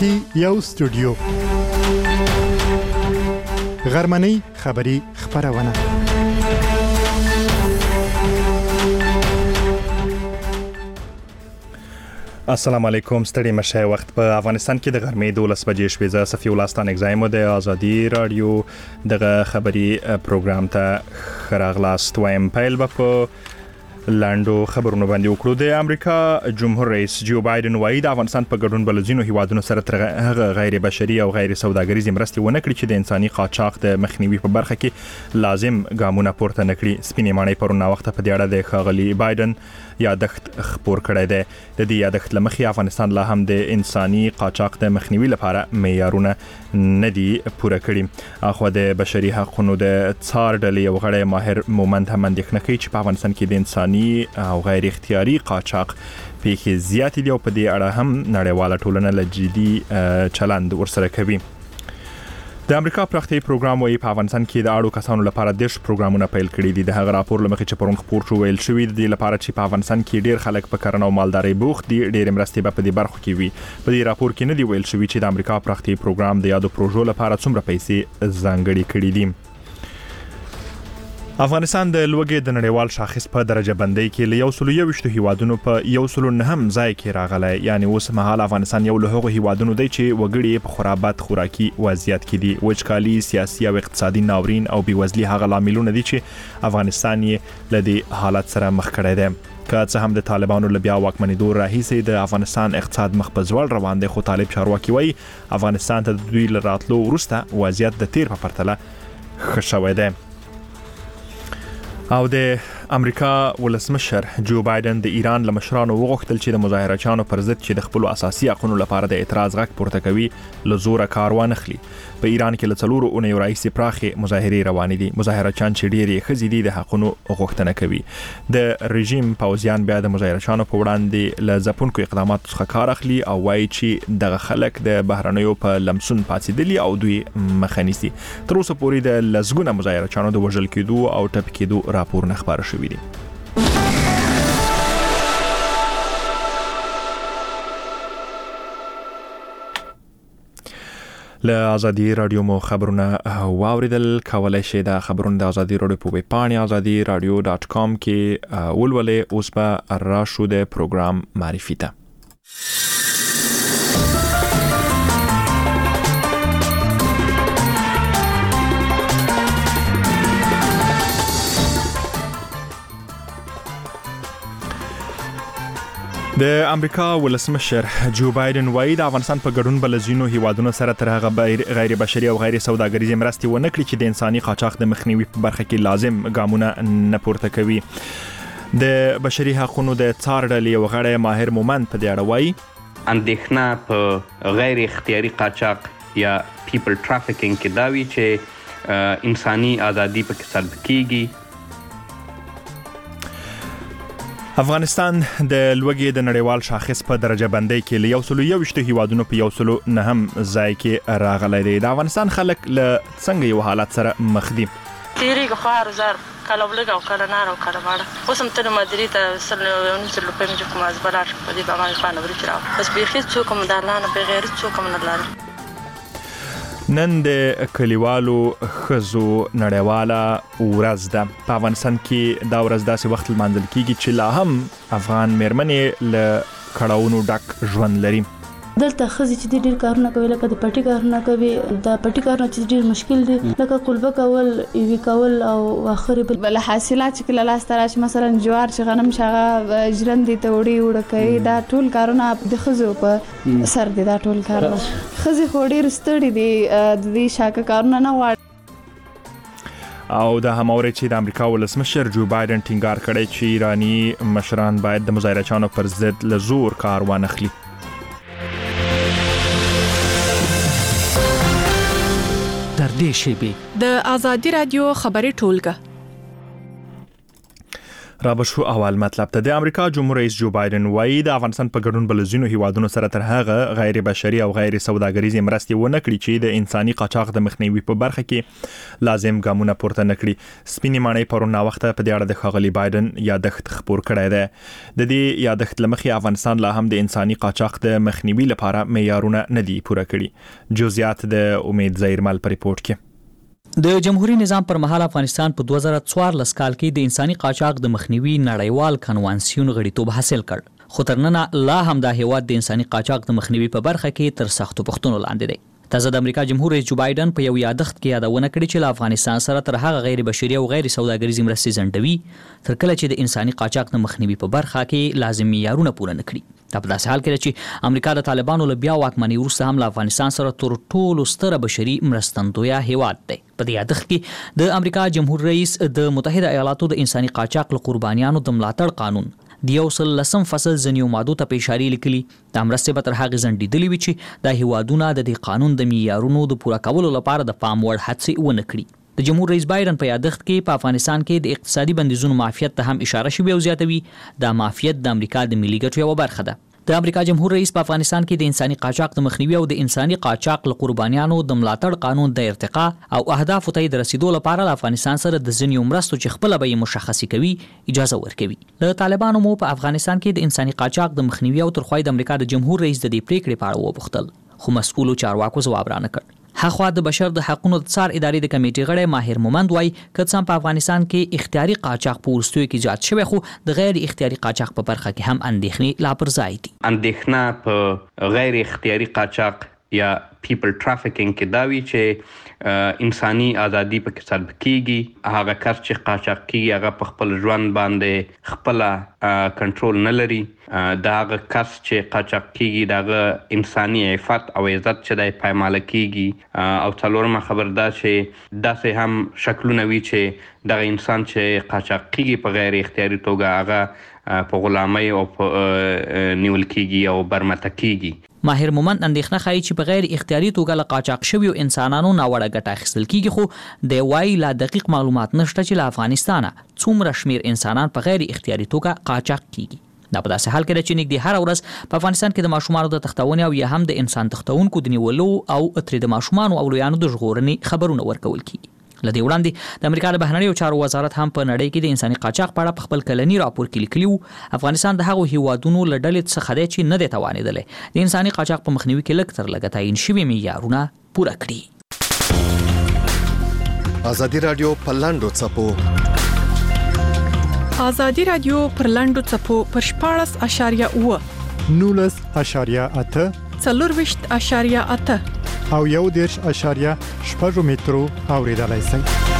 کې یو استودیو غرمنۍ خبری خبرونه السلام علیکم ستړي مشه وخت په افغانستان کې د غرمې 12 بجې شپې ز صفي ولستان اگزایم د ازادي رادیو دغه خبري پروګرام ته خراغلاست وایم پیل په لاندو خبرونه باندې وکړو د امریکا جمهور رئیس جو بایدن وایي د افغانستان په ګډون بلځینو هیوادونو سره غیر بشري او غیر سوداګریزي مرستې ونه کړي چې د انساني قاچاق د مخنیوي په برخه کې لازم ګامونه پورته نکړي. سپینې مانې پرونه وخت په دې اړه د ښاغلي بایدن یادښت خبر کړی دی. د دې یادښت لمخې افغانستان لا هم د انساني قاچاق د مخنیوي لپاره معیارونه نه دي پوره کړي. اخو د بشري حقوقو د څار ډلې یو غړی ماهر مومند هم اندېښنه کوي چې په افغانستان کې د انساني او غیر اختیاري قاچاق پیښې زیاتې دي او په دې اړه هم نړیواله ټولنه له جدي چلند ورسره کوي. د امریکا پراختیایي پروګرام وايي په افغانستان کې د اړو کسانو لپاره 10 پروګرامونه پیل کړي دي. د هغه راپور لمخې چې پرون خبر شو ویل شوی دی لپاره چې په افغانستان کې ډیر خلک په کرنه او مالدارۍ بوخت دي ډیر مرستې په دې برخو کې وي. په دې راپور کې نه دی ویل شوی چې د امریکا پراختیایي پروګرام د یادو پروژو لپاره څومره پیسې ځانګړي کړي دي. افغانستان د لوګي د نړیوال شاخص په درجه بندۍ کې له 121 هیوادونو په 109 ځای کې راغلی. یعنی اوس مهال افغانستان یو له هغو هیوادونو دی چې وګړي په خرابات خوراکي وضعیت کې دي. وچکالي، سیاسي او اقتصادي ناورین او بیوزلي هغه لاملونه دي چې افغانستان یې له دې حالت سره مخ کړی دی. که څه هم د طالبانو له بیا واکمنېدو راهیسې د افغانستان اقتصاد مخ په ځوړ روان دی، خو طالب چارواکي وایي افغانستان ته د دوی له راتلو وروسته وضعیت د تیر په پرتله ښه شوی دی. او د امریکا ولسمشر جو بایدن د ایران له مشرانو وغوښتل چې د مظاهرچیانو پر ضد چې د خپل اساسي حقوقو لپاره د اعتراض غږ پورته کوي له زوره کار وانخلي. په ایران کې له 4 اونیو راهیسې پراخې مظاهرې روانې دي. مظاهرچیان چې ډېرې ښځې دي د حقوقو غوښتنه کوي. د رژیم پوځیان بیا د مظاهرچیانو په وړاندې له ځپونکو اقداماتو څخه کار اخلي او وایي چې دغه خلک د بهرنیو په لمسون پاتېدلي او دوی مخه نیسي. تر اوسه پورې د لسګونه مظاهرچیانو د وژل کېدو او ټپي کېدو راپورونه خبره شوي دي. له ازادي رادیو مو خبرونه واوریدل. کولای شئ د خبرونو د ازادي رادیو په ویب پاڼه azadiradio.com کې ولولئ. اوس به راشو د پروګرام معرفي ته. د امریکا ولسمشر جو بایدن وایي د افغانستان په ګډون بلځینو هیوادونو سره تر هغه غیر بشري او غیر سوداګریزي مرستې ونه کړي چې د انساني قاچاق د مخنیوي په برخه کې لازم ګامونه نه پورته کوي. د بشري حقوقو د څار ډلې یو غړی ماهر مومند په دې اړه وایي اندېښنه په غیر اختیاري قاچاق یا پیپل ټرافیکینګ کې دا وی چې انساني ازادي پکې سلب کیږي. افغانستان د لوګي د نړیوال شاخص په درجه بندۍ کې له 121 هیوادونو په 109 ځای کې راغلی دی. د افغانستان خلک له څنګه یو حالت سره مخ دي؟ تیریږي خو هر ځار کله بلګ او کله نار او کله ماړه. اوس هم تر مدیری ته سل یو نیم روپۍ مې کوم ازبلار په دې باندې خانه ورچ راو بس بیخي څوک هم دالانه بغیر څوک هم نه لاره. نن د کلیوالو خزو نړیواله ورځ ده. په افغانستان کې دا ورځ داسې وخت لمانځل کیږي چې لا هم افغان میرمنې له کړاوونو ډک ژوند لري. دلته خزي چې ډېر کارونه کوي لکه د پټي کارونه کوي. د پټي کارونه چې ډېر مشکل دي لکه قلبه کول، ایوي کول او اخري بل حاصلات چې کله لاس تراش مثلا جوار چې غنم شغه ژرندې ته وړي وړ کوي. دا ټول کارونه د خزو په سر دي. دا ټول کارونه خزي خو ډېر ستړي دي د دې شاکه کارونه نه غواړي. او د هماوري چې د امریکا ولسمشر جو بایدن ټینګار کړی چې ایرانی مشران باید د مظاهرچیانو پر ضد له زور کار وانخلي. در دې شیبې د ازادي رادیو خبري ټولګه را بشو اول مطلب ته د امریکا جمهور رئیس جو بایدن وایي د افغانستان په ګډون بلزینو هیوادونو سره تر هغه غیر بشري او غیر سوداګریزي مرستې ونه کړي چې د انساني قاچاق د مخنیوي په برخه کې لازم ګامونه پورته نکړي. سپینې ماڼۍ پرون وخت په دې اړه د ښاغلي بایدن یادښت خبر کړی دی. د دې یادښت لمخې افغانستان لا هم د انساني قاچاق د مخنیوي لپاره معیارونه نه دي پوره کړي. جزئیات د امید زیرمل په ریپورت کې. د جمهوریت نظام پر مهال افغانستان په 2014 کال کې د انساني قاچاق د مخنیوي نړیوال کنوانسیون غړیتوب حاصل کړ، خو تر نن لا هم د هیواد د انساني قاچاق د مخنیوي په برخه کې تر سختو پوښتنو لاندې دی. تازه د امریکا جمهور رئیس جو بایدن په یو یادښت کې یادونه کړې چې له افغانستان سره تر هغه غیر بشري او غیر سوداګریزي مرستې ځنډوي تر کله چې د انساني قاچاق د مخنیوي په برخه کې لازم معیارونه پوره نه کړي. دا په داسې حال کې چې امریکا د طالبانو له بیا واکمنۍ وروسته هم له افغانستان سره تر ټولو ستره بشري مرستندویه هیواد دی. په دې یادښت کې د امریکا جمهور رئیس د متحده ایالاتو د انساني قاچاق له قربانیانو د ملاتړ قانون د 110 فصل ځینو مادو ته په اشاره لیکلي د مرستې به تر هغه ځنډېدلې وي چې د هیوادونو د دې قانون د معیارونو د پوره کولو لپاره د پام وړ هڅې ونه کړي. د جمهور رئیس بایدن په یادښت کې په افغانستان کې د اقتصادي بندیزونو معافیت ته هم اشاره شوې او زیاتوي دا معافیت د امریکا د ملي ګټو یوه برخه ده. د امریکا جمهور رئیس په افغانستان کې د انساني قاچاق د مخنیوي او د انساني قاچاق له قربانیانو د ملاتړ قانون د ارتقا او اهدافو ته د رسیدو لپاره له افغانستان سره د ځینو مرستو چې خپله به یې مشخصي کوي اجازه ورکوي. له طالبانو مو په افغانستان کې د انساني قاچاق د مخنیوي او ترخوای د امریکا د جمهور رئیس د دې پریکړې په اړه وپوښتل، خو مسؤلو چارواکو ځواب رانه کړ. هغه د بشر د حقوقو د څار ادارې د کمیټې غړی ماهر مومند وایي که څه په افغانستان کې اختیاري قاچاق په وروستیو کې زیات شوی، خو د غیر اختیاري قاچاق په برخه کې هم اندېښنې لا پر ځای دي. اندېښنه په غیر اختیاري قاچاق یا پیپل ټرافیکینګ کې دا وی چې انساني ازادي پکې سلب کیږي. هغه کس چې قاچاق کیږي هغه په خپل ژوند باندې خپل کنټرول نه لري. دا هغه کس چې قاچاق کیږي دغه انساني عفت او عزت چې د پایماله کیږي. او څلورمه خبر دا چې داسې هم شکلونه وي چې دغه انسان چې قاچاق کیږي په غیر اختیاري توګه هغه په غلامۍ او په نیول کیږي او برمته کیږي. ماهر مومند اندېښنه ښایي چې په غیر اختیاري توګه له قاچاق شویو انسانانو ناوړه ګټه اخیستل کیږي، خو د وایي لا دقیق معلومات نشته چې له افغانستانه څومره شمیر انسانان په غیر اختیاري توګه قاچاق کیږي. دا په داسې حال کې ده چې نږدې هره ورځ په افغانستان کې د ماشومانو د تښتونې او یا هم د انسان تښتونکو د نیولو او ترې د ماشومانو او لویانو د ژغورنې خبرونه ورکول کیږي. لدې وړاندې د امریکا د بهرنیو چارو وزارت هم په نړۍ کې د انساني قاچاق په اړه په خپل کلني راپور کې لیکلی و افغانستان د هغو هیوادونو له ډلې څخه دی چې نه دی توانېدلی د انساني قاچاق په مخنیوي کې لږ تر لږه تعیین شوي معیارونه پوره کړي. ازادي راډیو په لاندو څپو ازادي راډیو پر لاندو څپو پر 14.8 19.8 24.8 او 1.8 مترو اوریدلای شئ.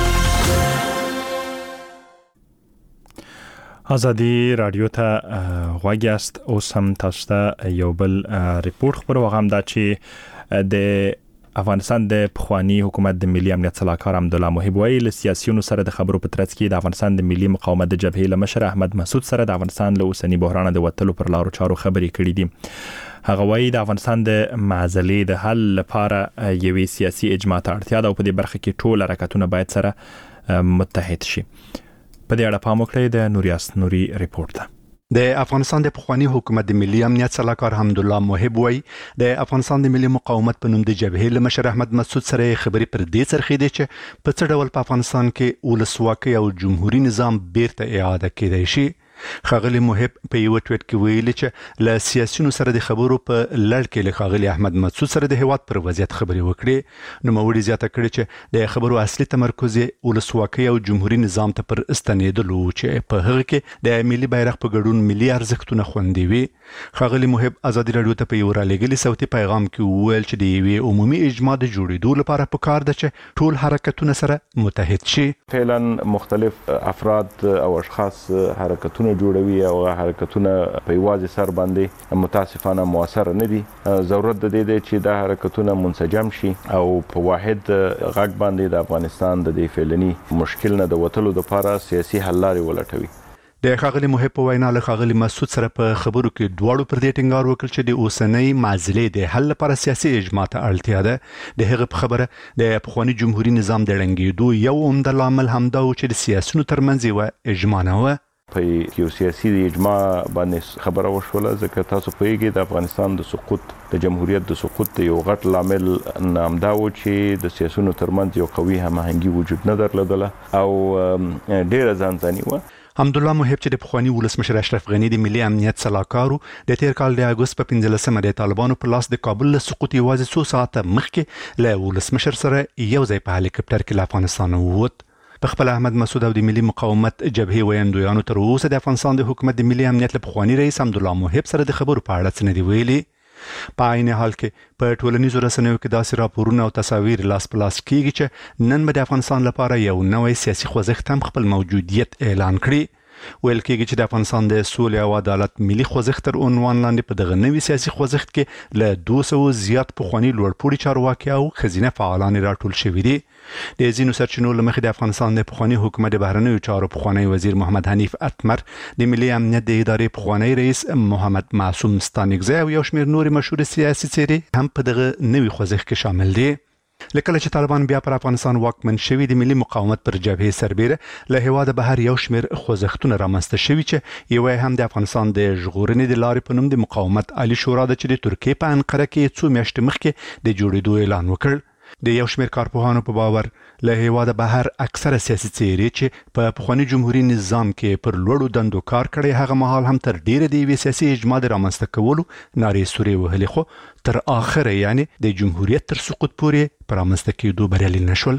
ازادي رادیو ته غوږ یاست. اوس هم تاسو ته یو بل ریپورت خبروم دا چې د افغانستان د پخوانی حکومت د ملي امنیت صلاحکار عبدالله محب وایي له سیاسيونو سره د خبرو په ترڅ کې د افغانستان د ملي مقاومت د جبهې له مشر احمد مسعود سره د افغانستان له اوسنی بحران د وټلو پر لارو چارو خبرې کړې دي. هغه وایي د افغانستان د معضلې د حل لپاره یوې سیاسي اجماع ته اړتیا ده او په دې برخه کې ټول حرکتونه باید سره متحد شي. په دې اړه پام وکړئ د نوریاس نوري ریپورت ته. د افغانستان د پخوانی حکومت د ملي امنیت صلاحکار عبدالله محب وایي د افغانستان د ملي مقاومت په نوم د جبهې له مشر احمد مسعود سره خبرې پر دې څرخي دي چې په څه ډول په افغانستان کې ولسواکي او جمهوریت نظام بیرته اعاده کېدای شي. خاغلی محب په یو ټویټ کې ویلي چې له سیاسيونو سره د خبرو په لړ کې له خاغلی احمد مسعود سره د هیواد پر وضعیت خبرې وکړي. نو موري زیاته کړي چې د خبرو اصلي تمرکز ولسواکي او جمهوریت نظام ته پر استنیدلو چې په هغه کې د ملي بیرغ په ګډون ملي ارزښتونه خوندي وي. خاغلی محب ازادي رادیو ته په یو رالېږلي صوتي پیغام کې ویل چې د یوې عمومي اجماع د جوړېدو لپاره پکار ده چې ټول حرکتونه سره متحد شي. فعلا مختلف افراد او اشخاص حرکتونه جوړوي او حرکتونه په یوازې سر باندې متاسفانه موثر نه دي. ضرورت د دې دی چې دا حرکتونه منسجم شي او په واحد غږ باندې د افغانستان د دې فعلني مشکل نه د وټلو لپاره سیاسي حل لارې ولټوي. د خاغلی محب په وینا له خاغلی مسعود سره په خبرو کې دواړو پر دې ټینګار وکړ چې د اوسنۍ معضلې د حل لپاره سیاسي اجماع ته اړتیا ده. د هغه په خبره د پخوانی جمهوریت نظام د ړنګېدو یو عمده لامل همدا و چې د سیاسيونو ترمنځ یو اجماع نه و. په یو سیاسي اجماع باندې خبره وشوله، ځکه تاسو پوهیږئ د افغانستان د سقوط د جمهوریت د سقوط د یو غټ لامل نامدا و چې د سیاسونو ترمنځ یو قوي هماهنګي وجود نه درلودله او ډېره ځانځاني وه. حمدالله محب چې د پخوانی ولسمشر اشرف غنی د ملي امنیت سلاکارو د تیر کال د اگست په 15مه د طالبانو په لاس د کابل له سقوط یوازې څو ساعته مخکې له ولسمشر سره یو ځای په هلیکاپټر کې له افغانستان ووت. په خپل احمد مسعود او د ملي مقاومت جبهې ویاندویانو تر اوسه د افغانستان د حکومت د ملي امنیت له پخوانی رئیس حمدالله محب سره د خبرو په اړه څه نه دی ویلي. په عین حال کې په ټولنیزو رسنیو کې داسې راپورونه او تصاویر لاس په لاس کیږي چې نن به د افغانستان لپاره یو نوی سیاسي خوځښت هم خپل موجودیت اعلان کړي. ویل کېږي چې د افغانستان د سولې او عدالت ملي خوځښت تر عنوان لاندې په دغه نوي سیاسي خوځښت کې له 200 زیات پخواني لوړپوړي چارواکي او ښځینه فعالان راټول شوي دي. د ځینو سرچینو له مخې د افغانستان د پخواني حکومت د بهرنیو چارو پخوانی وزیر محمد حنیف اتمر، د ملي امنیت د ادارې پخوانی رئیس محمد معصوم ستانکزی او یو شمېر نورې مشهور سیاسي څېرې هم په دغه نوي خوځښت کې شامل دي. لکه چې طالبان بیا پر افغانستان واکمن شوي، د ملي مقاومت پر جبهې سربېره له هیواده بهر یو شمېر خوځښتونه رامنځته شوي چې یو هم د افغانستان د ژغورنې د لارې په نوم د مقاومت عالي شورا ده چې د ترکیې په انقره کې څو میاشتې مخکې د جوړېدو اعلان وکړ. د یو شمېر کارپوهانو په باور له هیواده بهر اکثره سیاسي څېرې چې په پخواني جمهوریت نظام کې پر لوړو دندو کار کړی، هغه مهال هم تر ډیره د یوې سیاسي اجماع د رامنځته کولو نارې سورې وهلې، خو تر اخره یعنی د جمهوریت تر سقوط پورې پر رامنځته کېدو بریالي نشول.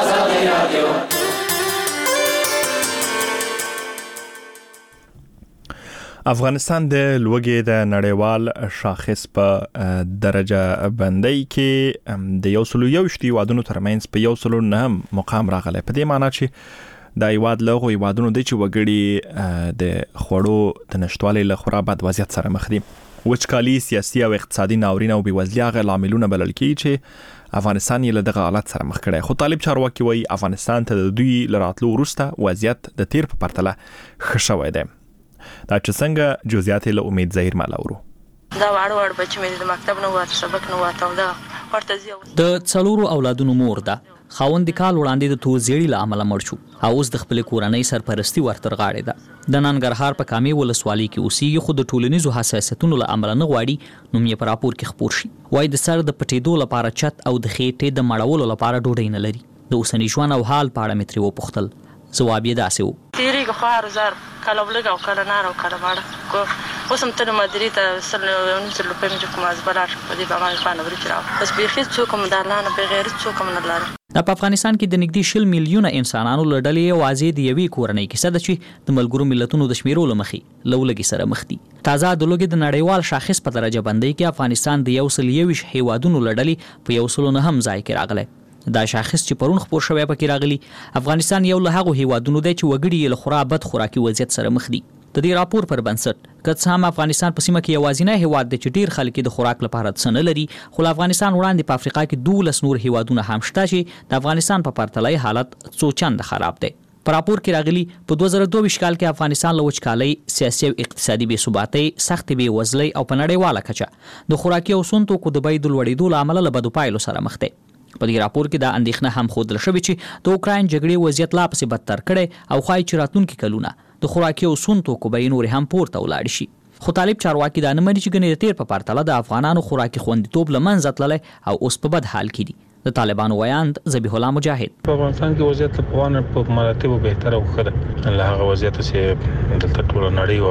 افغانستان د لوږې د نړیوال شاخص په درجه بندۍ کې د 121 هیوادونو ترمنځ په 109 مقام راغلی. په دې معنی چې د هیواد له هغو هیوادونو دی چې وګړي د خوړو د نشتوالي له خورا بد وضعیت سره مخ دي. وچکالي، سیاسي او اقتصادي ناورین او بېوزلي هغه لاملونه بلل کېږي چې افغانستان یې له دغه حالت سره مخ کړی. خو طالب چارواکي وایي افغانستان ته د دوی له راتلو وروسته وضعیت د تیر په پرتله ښه شوی دی. دا چې څنګه جزئیات له امید ظاهر مالاورو. دا وړ بچی مې د مکتب نه واته سبق نه واته دا ورته زیو د څلورو اولادونو مور ده. خاوند کال وړاندې د توزیړي له امله مړ شو او اوس د خپل کورنۍ سرپرستی ورتر غاړې ده. د ننګرهار په کامې ولسوالۍ کې اوسېږي، خو د ټولنیزو حساسیتونو له امله نه غواړي نوم یې په راپور کې خپور شي. وایي د سر د پټېدو لپاره چت او د خېټې د مړولو لپاره ډوډۍ نه لري. د اوسني ژوند او حال په اړه مې ترې وپوښتل. ځواب یې داسې و: تیریږي خو هر زار کله بلګ او کله نار او کله ماړه اوس هم ته مدیری ته سل یو نصر لپاره مې کوم ازبلار په دې باندې خانه ورچ راو بس به هیڅ څوک هم د الله نه بغیر څوک هم نه لري. په افغانستان کې د نږدې 10 میلیونه انسانانو لړلې واځي د یوې کورنۍ کیسه ده چې د ملګرو ملتونو د شمیرو لمخې لولګي سره مخ دي. تازه د لوګي د نړیوال شاخص په درجه بندۍ کې افغانستان د 121 هیوادونو لړلې په 109 ځای کې راغلی. دا شاخص چې پرون خپور شوی پکې راغلی. افغانستان یو له هغو هیوادونو دی چې وګړي له خورا بد خوراکي وضعیت سره مخ دي. د دې راپور پر بنسټ که څه هم افغانستان په سیمه کې یوازینی هیواد دی چې ډیر خلک د خوراک لپاره څه نه لري، خو افغانستان وړاندې په افریقا کې 12 نور هیوادونه هم شته چې د افغانستان په پرتله حالت څو چند خراب دی. په راپور کې راغلی په 2022 کال کې افغانستان له وچکالۍ، سیاسي او اقتصادي بې ثباتۍ، سخت بېوزلۍ او په نړیواله کچه د خوراکي او سون توکو د بیې د لوړېدو له امله له بدو پایلو سره مخ دی. په دې راپور کې دا اندېښنه هم ښودل شوې چې د اوکراین جګړې وضعیت لا پسې بدتر کړی او ښایي چې راتلونکي کلونه د خوراکي او سون توکو بیې نورې هم پورته ولاړې شي. خو طالب چارواکي دا نه مني چې ګنې د تیر په پرتله د افغانانو خوراکي خوندیتوب له منځه تللی او اوس په بد حال کې دي. د طالبانو ویاند ذبیح الله مجاهد: په افغانستان کې وضعیت په وانه په مراتبو بهتره او ښه ده له هغه وضعیت چې دلته ټول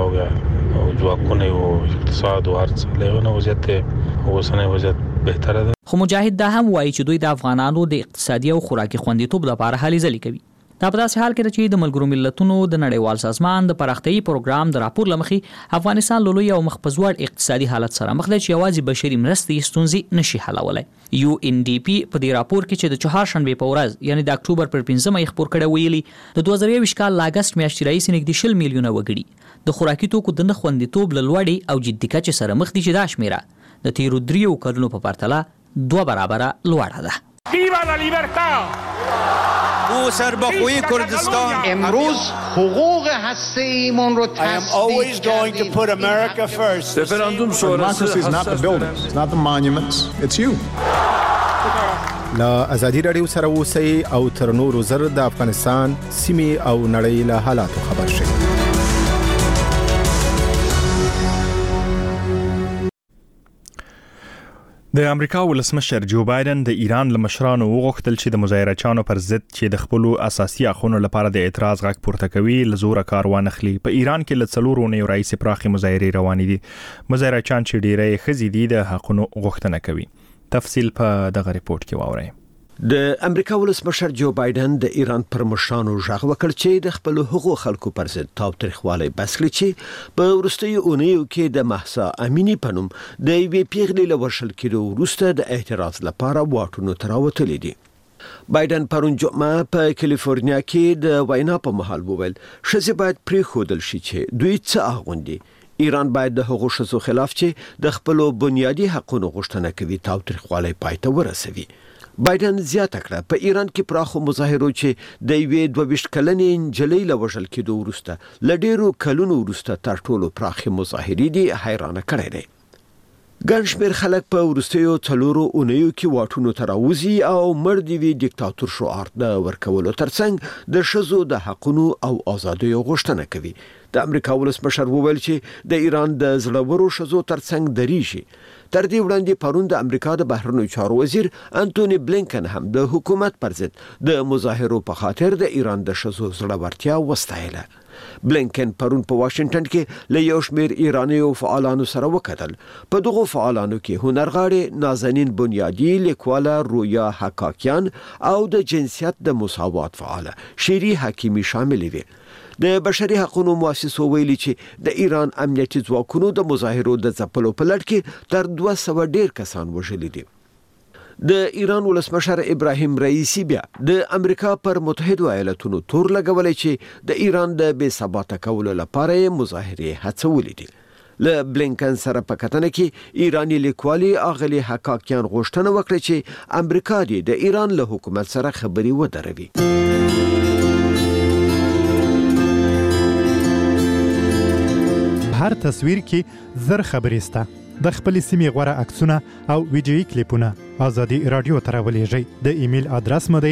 نړۍ او ځواکونه او اقتصاد او ارڅ له وضعیت اوسنۍ وضعیت بهتره ده. خو مجاهد دا هم وایي چې دوی د افغانانو د اقتصادي او خوراکي خوندیتوب لپاره هلې ځلې کوي. دا په داسې حال کې چې د ملګرو ملتونو د نړیوال سازمان د پراختیايي پروګرام د راپور لمخې افغانستان لوی او مخ په ځوړ اقتصادي حالت سره مخ دی چې یوازې بشري مرستې ستونزې نشي حلولای. UNDP په دې راپور کې چې د چهارشنبې په ورځ یعنی د اکتوبر پر 15مه یې خپور کړی ویلي د 2021 کال ل اگست میاشتې راهیسې نږدې 10 میلیونه وګړي د خوراکي توکو د نه خوندیتوب له لوړې او جدي کچې سره مخ دي چې دا شمیره د تیرو 3 کلونو په پرتله 2 برابره لوړه ده. ویوا لا لیبرتا او سربخوی کردستان امروز حقوق هسته‌ایمون رو always going to put America first. Referendum sonrası is not the buildings, it's not the monuments, it's you. لا ازادي رادیو سره اوسئ او تر نورو زر د افغانستان سیمې او نړۍ له حالاتو خبر شئ. د امریکا ولسمشر جو بایدن د ایران له مشرانو وغوښتل چې د مظاهرچیانو پر ضد چې د خپل اساسي حقوقو لپاره د اعتراض غږ پورته کوي لزوره کار وانخلي. په ایران کې له 4 اونیو راځي پراخي مظاهرې روانې دي. مظاهرچیان چې ډېری ښځې دي د حقوقو غوښتنه کوي. تفصیل په دغه ریپورت کې واورئ. د امریکا ولسمشر جو بایدن د ایران پر مشرانو ژغ وکړ چې د خپل حقوقو خلکو پر ضد تاوتریخوالی بس کړي چې په وروستیو اونیو کې د مهسا امینی په نوم د یوې پیغلې له وژل کېدو وروسته د اعتراض لپاره واټونو ته راوتلي دي. بایدن پرون جمعه په کالیفورنیا کې د وینا په مهال وویل ښځې باید پرېښودل شي چې دوی څه اغوندي. ایران باید د هغو ښځو خلاف چې د خپل بنیادي حقوقو غوښتنه کوي تاوتریخوالی پای ته ورسوي. بایدن زیاته کړه په ایران کې پراخو مظاهرو چې د یوې 22 کلنې نجلۍ له وژل کېدو وروسته له ډېرو کلونو وروسته تر ټولو پراخې مظاهرې دي حیرانه کړی دی. ګڼ شمېر خلک په وروستیو 4 اونیو کې واټونو ته راوځي او مړ دې وي دیکتاتور شعار د ورکولو ترڅنګ د ښځو د حقونو او ازادیو غوښتنه کوي. د امریکا ولسمشر وویل چې د ایران د زړورو ښځو ترڅنګ دریږي. تر دې وړاندې پرون د امریکا د بهرنیو چارو وزیر انټونی بلینکن هم د حکومت پر ضد د مظاهرو په خاطر د ایران د ښځو زړورتیا وستایله. بلینکن پرون په واشنگټن کې له یو شمېر ایرانیو فعالانو سره وکتل. په دغو فعالانو کې هنرغاړې نازنین بنیادی، لیکواله رویا حقاکیان او د جنسیت د مساوات فعاله شیری حکیمی شامل وي. د بشري حقوقو مؤسسو ویلي چې د ایران امنیتي ځواکونو د مظاهرو د ځپلو په لړ کې تر 200 ډیر کسان وژلي دي. د ایران ولسمشر ابراهیم رئیسی بیا د امریکا پر متحده ایالاتونو تور لګولې چې د ایران د بې ثباته کولو لپاره مظاهرې هڅولې دي. له بلینکن سره په کتنه کې ایرانی لیکوالي اغلی حقاکیان غوښتنه وکړه چې امریکا د ایران له حکومت سره خبري ودروي. هر تصویر کې زر خبرې سته. د خپل سیمې غوړه عکسونه او ویډیویي کلیپونه ازادي رادیو ته راولېږئ. د ایمیل ادرس مو دی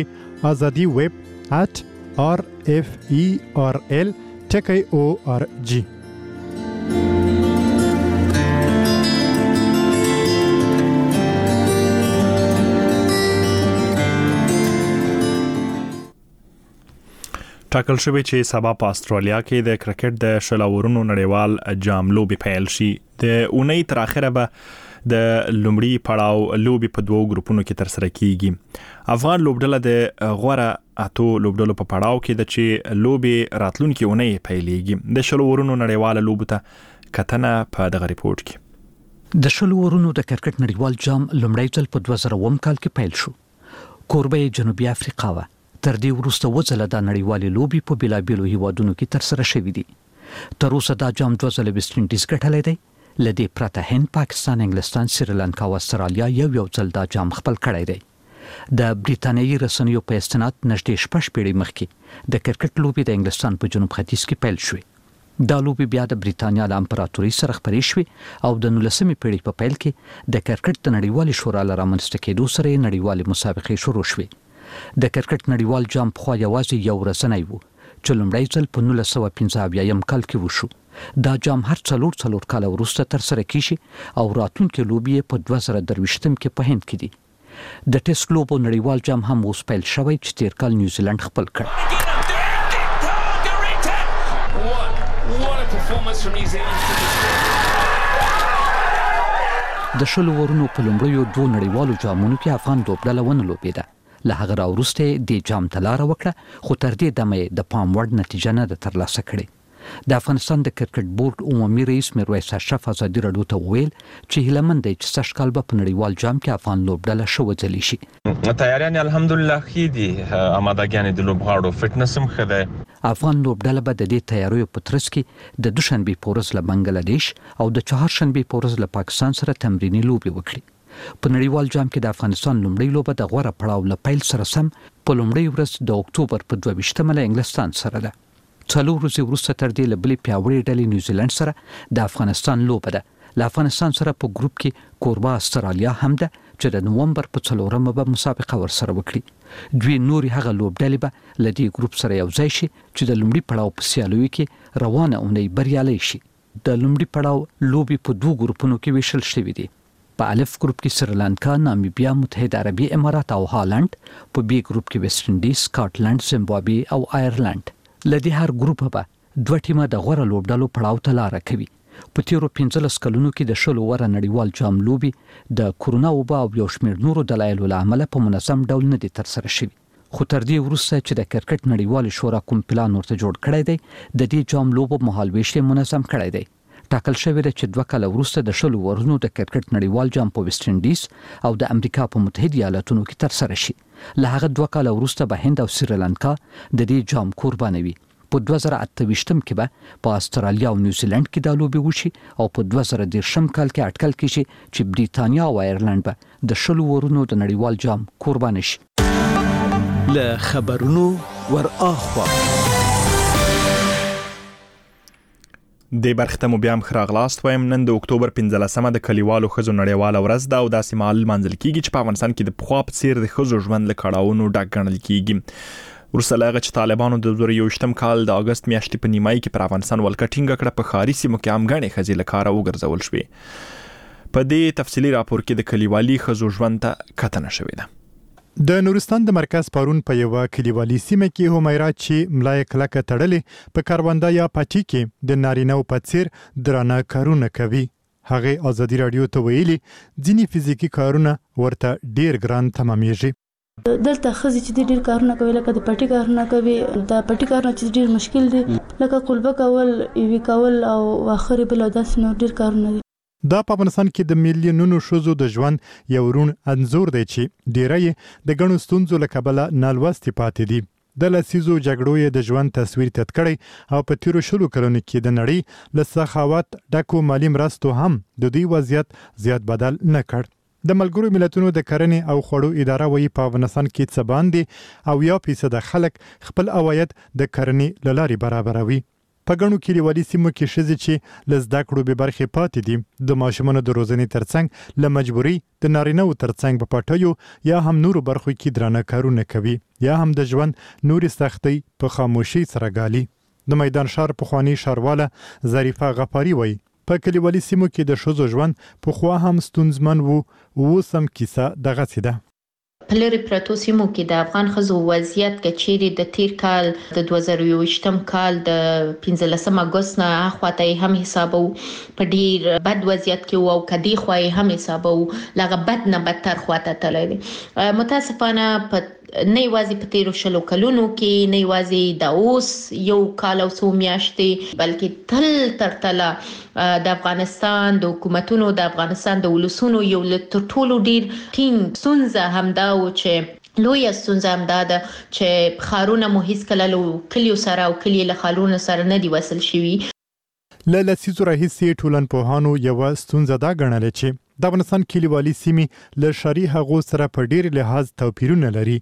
azadiweb@rferl.org. ټاکل شوی چې سبا په استرالیا کې د کرکټ د شلورونو نړیوال جام لوبي پیل شي. د اونۍ تر اخره به د لومړي پړاو لوبي په 2 ګروپونو کې تر سره کیږي. افغان لوبډله د غوړه اتو لوبډلو په پړاو کې د چې لوبي راتلونکي اونۍ پیلېږي. د شلورونو نړیوال لوبو ته کتنه په دغه ریپورت کې. د شلورونو د کرکټ نړیوال جام لومړی ځل په 2000 کال کې پیل شو. کوربه جنوبي افریقا و. تر دې وروسته وځله د نړیوالې لوبي په بلابلو هیوادونو کې تر سره شوې دي. تر اوسه دا جام 2 ځله ویسټ انډیز ګټلی دی. لدې پرته هند، پاکستان، انګلستان، سریلانکا او استرالیا یو ځل دا جام خپل کړی دی. د بریتانیایي رسنیو په استناد نږدې 6 پیړۍ مخکې د کرکټ لوبي د انګلستان په جنوب ختیځ کې پیل شوې. دا لوبي بیا د بریتانیا د امپراتورۍ سره خپرې شوې او د 19مې پیړۍ په پیل کې د کرکټ د نړیوالې شورا له رامنځته کېدو سره نړیوالې مسابقې شروع شوې. د کرکټ نړیوال جام خو یوازې یو ورځنی وو چې لومړی ځل په 1975 کال کې وشو. دا جام هر 4 کال وروسته تر سره کیږي او راتلونکي لوبي په 2023 کې په هند کې دي. د ټیسټ لوبو نړیوال جام هم اوس پیل شوی چې تیر کال نیوزیلند خپل کړ. د شلورونو په لومړیو 2 نړیوالو جامونو کې افغان لوبډله ونه لوبېده. له هغه راوروسته د جام ته لاره وکړه، خو تر دې دمه د پام وړ نتیجه نه ده ترلاسه کړې. د افغانستان د کرکټ بورډ عمومي رئیس میرویس اشرف ازادي رادیو ته وویل چې هیلمن دی چې سږ کال به په نړیوال جام کې افغان لوبډله ښه وځلې شي. تیاریان الحمدلله ښې دي، آمادګیانې د لوبغاړو فټنس هم ښه دی. افغان لوبډله به د دې تیاریو په ترڅ کې د دوشنبې په ورځ له بنگلادیش او د چهارشنبې په ورځ له پاکستان سره تمریني لوبې وکړي. په نړیوال جام کې د افغانستان لومړی لوبه د غوړه پړاو له پیل سره سم په لومړی ورځ د اکتوبر په 22 له انګلستان سره ده. 4 ورځې وروسته تر دې له بلې پیاوړې ډلې نیوزیلند سره د افغانستان لوبه ده. له افغانستان سره په ګروپ کې کوربه استرالیا هم ده چې د نومبر په 4مه به مسابقه ورسره وکړي. دوی نوري هغه لوبډلې به له دې ګروپ سره یو ځای شي چې د لومړي پړاو په سیالیو کې روانه اونۍ بریالۍ شي. د لومړي پړاو لوبي په 2 ګروپونو کې ویشل شوې دي. په الف ګروپ کې سریلانکا، نامیبیا، متحده عربي امارات او هالند، په بی ګروپ کې ویسټ انډیز، سکاټلند، زیمبابوې او آیرلند. لدې هر ګروپ به دوه ټیمه د غوړه لوبډلو پړاو ته لار کوي. په تیرو 15 کلونو کې د شلو وره نړیوال جام لوبي د کورونا وبا او یو شمېر نورو دلایلو له امله په منظم ډول نه دي ترسره شوي. خو تر دې وروسته چې د کرکټ نړیوال شورا کوم پلان ورته جوړ کړی دی، د دې جام لوبو مهال ویش منظم کړی دی. ټاکل شوی دی چې 2 کال وروسته د شلو ورونو د کرکټ نړیوال جام په ویسټ انډیز او د امریکا په متحده ایالاتونو کې ترسره شي. له هغه 2 کال وروسته به هند او سریلانکا د دې جام قرباني وي. په 2028 کې به په استرالیا او نیوزیلند کې د لوبي وشي او په 2030 کال کې اټکل کیږي چې بریټانیا او آیرلند به د شلو ورونو د نړیوال جام قرباني شي. له خبرونو ور اخوا د برختمو بیا مخراغلاست وایم. نن د اکتوبر 15مه د کلیوالو خزو نړیواله ورځ ده او داسې مهال منځل کیږي چې په افغانستان کې د پخوا په څیر د خزو ژوند له کړاوونو ډک ګڼل کیږي. ورسره لاغه چې طالبانو د 2021 کال د اگست میاشتې په نیمایي کې پر افغانستان ولکټینګ کړه، په خاري سیمو کې هم غنې خزي له کاره وګرځول شوې. په دې تفصیلی راپور کې د کلیوالي خزو ژوند ته کتنه شوې ده. د نورستان د مرکز پارون په یو کلیوالي سیمه کې همیرا چې ملای کلکه تړلې په کارواندا یا پټی کې د نارینه او پڅیر درانه کارونه کوي. هغه ازادي رادیو ته ویلي ځینی فزیکی کارونه ورته ډیر ګران تمامېږي. دلته خزي چې ډیر کارونه کوي، لکه د پټي کارونه کوي. د پټي کارونه چې ډیر مشکل دي، لکه قلبه کول، ایوي کول او اخر بل داس نور ډیر کارونه دي. دا په افغانستان کې د میلیونونو شوزو د ژوند یو رون انزور دی چې ډیری د غنو ستونزو له کبله نالوستي پاتې دي. د لسیزو جګړو د ژوند تصویر تت کړي او په تیرو شلو کلونو کې د نړۍ له سخاوت ډکو مالی مرستو هم د دوی وضعیت زیات بدل نه کړ. د ملګرو ملتونو د کرنې او خوړو اداره وایي په افغانستان کې څه باندې او 1% خلک خپل عواید د کرنې له لارې برابروي. په ګڼو کلیوالي سیمو کې ښځې چې له زده کړو بې برخې پاتې دي د ماشومانو د روزنې ترڅنګ له مجبوري د نارینه‌و ترڅنګ په پټیو یا هم نورو برخو کې درانه کارونه کوي یا هم د ژوند نورې سختۍ په خاموشي سره ګالي. د میدان شهر پخوانی ښاروالة ظریفه غفاري وایي په کلیوالي سیمو کې د ښځو ژوند پخوا هم ستونزمن و، اوس هم کیسه دغسې ده. په لرې پرتو سیمو کې د افغان ښځو وضعیت کچېرې د تیر کال د 2021 کال د 15 اگست نه اخواته هم حسابو په ډیر بد وضعیت کې او کدي خوای هم حسابو لغه بد نه بدتر خواته تللی. متاسفانه په نه یوازې په تیرو شلو کلونو کې، نه یوازې د اوس یو کال او څو میاشتې، بلکې تل تر تله د افغانستان د حکومتونو، د افغانستان د ولسونو یو تر ټولو ډیر ټینګ ستونزه همدا و چې لویه ستونزه همدا ده چې خارونه مو هیڅ کله له کلیو سره او کلی له خارونو سره نه دی وصل شوي. له لسیزو راهیسې ټولنپوهانو یوه ستونزه دا ګڼله چې د افغانستان کلیوالي سیمې له ښاري هغو سره په ډیر لحاظ توپیرونه لري.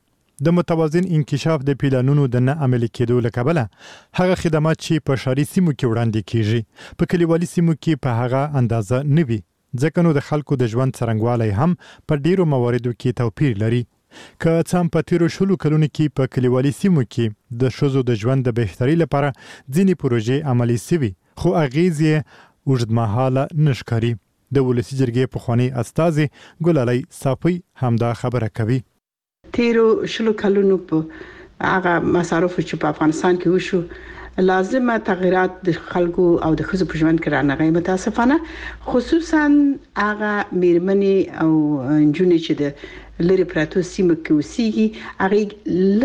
د متوازن انکشاف د پلانونو د نه عملي کېدو له کبله هغه خدمات چې په ښاري سیمو کې وړاندې کیږي په کلیوالي سیمو کې په هغه اندازه نه وي، ځکه نو د خلکو د ژوند څرنګوالی هم په ډیرو مواردو کې توپیر لري. که څه هم په تیرو شلو کلونو کې په کلیوالي سیمو کې د ښځو د ژوند د بهتري لپاره ځینې پروژې عملي سوي، خو اغیز یې اوږدمهاله نه ښکاري. د ولسي جرګې پخوانی استازي ګلالۍ صافی همدا خبره کوي. تیرو شلو کلونو په هغه مصارفو چې په افغانستان کې وشو لازمه تغیرات د خلکو او د ښځو په ژوند کې رانغی. متاسفانه خصوصا هغه میرمنې او نجونې چې د لری پراتو سیمه کې اوسېږي هغه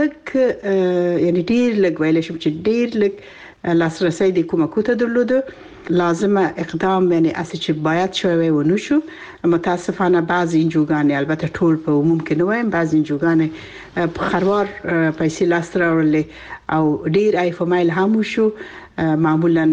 لږ یعنی ډیر لږ ویل شي چې ډیر لږ لاسرسي د کومکو ته درلوده. لازمه اقدام یعنی اسی چې باید شوی ونه شو. متاسفانه بعضی انجوګانې البته ټول په عموم کې نه وایم، بعضی انجوګانې په خروار پیسې لاس راوړلې او ډیر ایفمایل هم شو. معمولا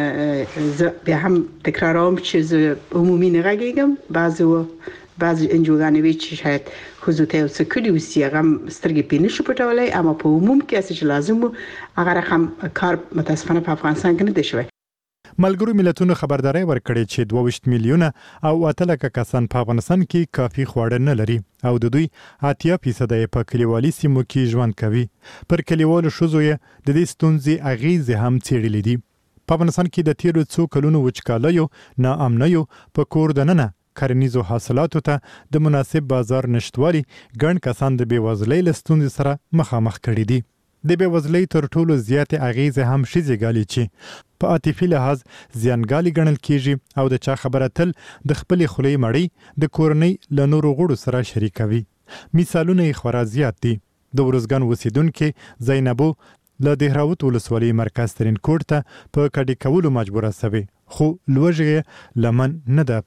بیا هم تکراروم چې زه عمومي نه غږیږم، بعضی انجوګانې وی چې شاید خو ته اوس کلی وسی هغه سترګې پینې شو پټولای، اما په عموم کې اسی چې لازم هغه رقم کار متاسفانه په افغانستان کې نه دی شوی. ملګرو ملتونو خبرداري ورکړې چې 22 میلیونه او 8 لک کسان په افغانستان کې کافي خواړه نه لري او د دوی 80% په کلیوالي سیمو کې ژوند کوي. پر کلیوالو ښځو یې د دې ستونزې اغیزې هم څېړلې دي. په افغانستان کې د تیرو څو کلونو وچکالیو، ناامنیو، په کور دننه کرنیزو حاصلاتو ته د مناسب بازار نشټوالي ګڼ کسان د بیوزلۍ له ستونزې سره مخامخ کړي دي. د بیوزلۍ تر ټولو زیاتې اغیزې هم ښځې ګالي چې په عاطفي لحاظ زیانګالي ګڼل کیږي او د چا خبره تل د خپلې خولې مړۍ د کورنۍ له نورو غړو سره شریکوي. مثالونه یې خورا زیات دي. د ورزګان اوسیدونکې زینبو له دهراوت ولسوالۍ مرکز ترینکوټ ته په کډې کولو مجبوره سوې، خو لوږه لمن نه ده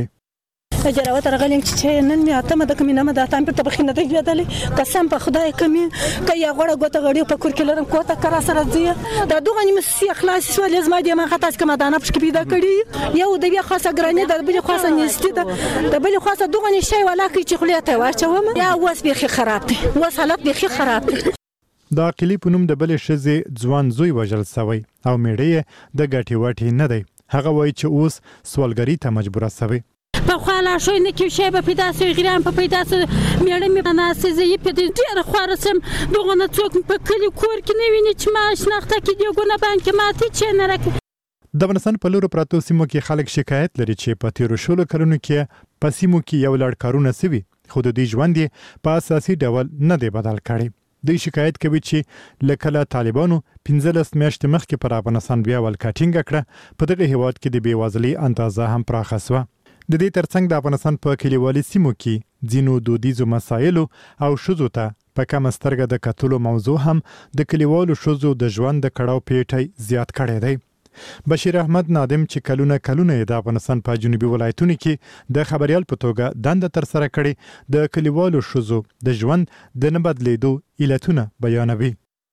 پرېښې. جراوت راغلم چې نن مې اتمه د کمینه مده تام په بخینه د یادلې قسم په خدای کمی کیا غوړه غوته غړي په کور کې لرم کوته کرا سره دی دا دوه نیم سی اخلاص سو لازم دي ما خاطر کما دانه پښ کې پیدا کړی یو د بیا خاصه ګرانه د بل خاصه نيستي د بل خاصه دوه نی شی ولا کی چې خلیته واچوم یا وس به خراب دي وس حالت به خراب دي. د عقلی په نوم د بلې ښځې ځوان زوی وژل سوی او میړه د ګټې وټې نه دی. هغه وایي چې اوس سوالګري ته مجبوره سوی. په خاله شوی نه کې شی په پیدا سوی غیران په پیدا سوی میړه مې ناسې یې په ډیر خورسم دغه نه څوک په کلی کور کې نه ویني چې ما شناخته کې دیګونه باندې ماتي چې نه راک. د افغانستان په لورو پراتو سیمو کې خلک شکایت لري چې په تیرو شلو کلونو کې په سیمو کې یو لړ کارونه سوي خو د دې ژوند په اساسي ډول نه دی بدل کړی. دوی شکایت کوي چې لکه طالبانو 15 میاشتې مخکې پر افغانستان بیا ولکټینګ کړه په دغه هیواد کې د بیوزلۍ اندازه هم پراخه شوه. د دې ترڅنګ د افغانستان په کلیوالي سیمو کې ځینو دودیزو مسایلو او ښځو ته په کمه سترګه د کتلو موضوع هم د کلیوالو ښځو د ژوند د کړاو پیټی زیات کړی دی. بشیر احمد نادم چې کلونه د افغانستان په جنوبي ولایتونو کې د خبريال په توګه دنده تر سره کړي د کلیوالو ښځو د ژوند د نه بدلیدو علتونه بیانوي.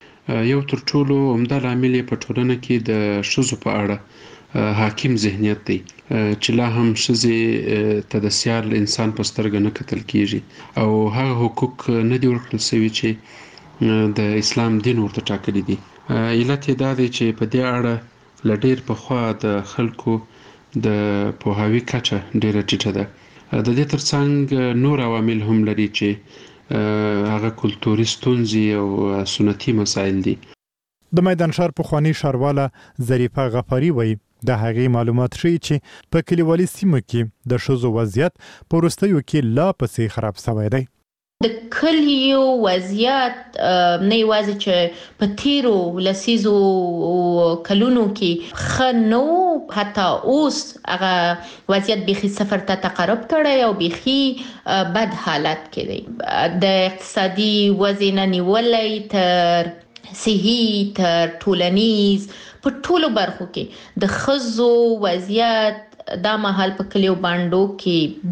یو تر ټولو عمده لامل په ټولنه کې د ښځو په اړه حاکم ذهنیت دی چې لا هم ښځې ته د سیال انسان په سترګه نه کتل کیږي او هغه حقوق نه دی ورکړل شوی چې د اسلام دین ورته ټاکلي دي. علت دا دی چې په دې اړه لډیر په خوا د خلکو د پوهاوی کچه ډیره ټیټه ده. د دې ترڅنګ نور عوامل هم لري چې هغه کلتوري ستونزې او سنتي مسایل دي. د میدان شهر پخوانی ښارواله ظریفه غفاری وایي د هغې معلومات ښیي چې په کلیوالي سیمو کې د ښځو وضعیت په وروستیو کې لا پسې خراب شوی دی. د کلیو وضعیت نه یوازې چې په تیرو لسیزو کلونو کې خنو حتی اوس هغه وضعیت بيخي صفر ته تقرب کړی او بيخي بد حالت کې دی. د اقتصادي وضع نه نیولې تر صحي تر ټولنیز په ټولو برخو کې د خزو وضعیت دا محل په کلیو باندو کې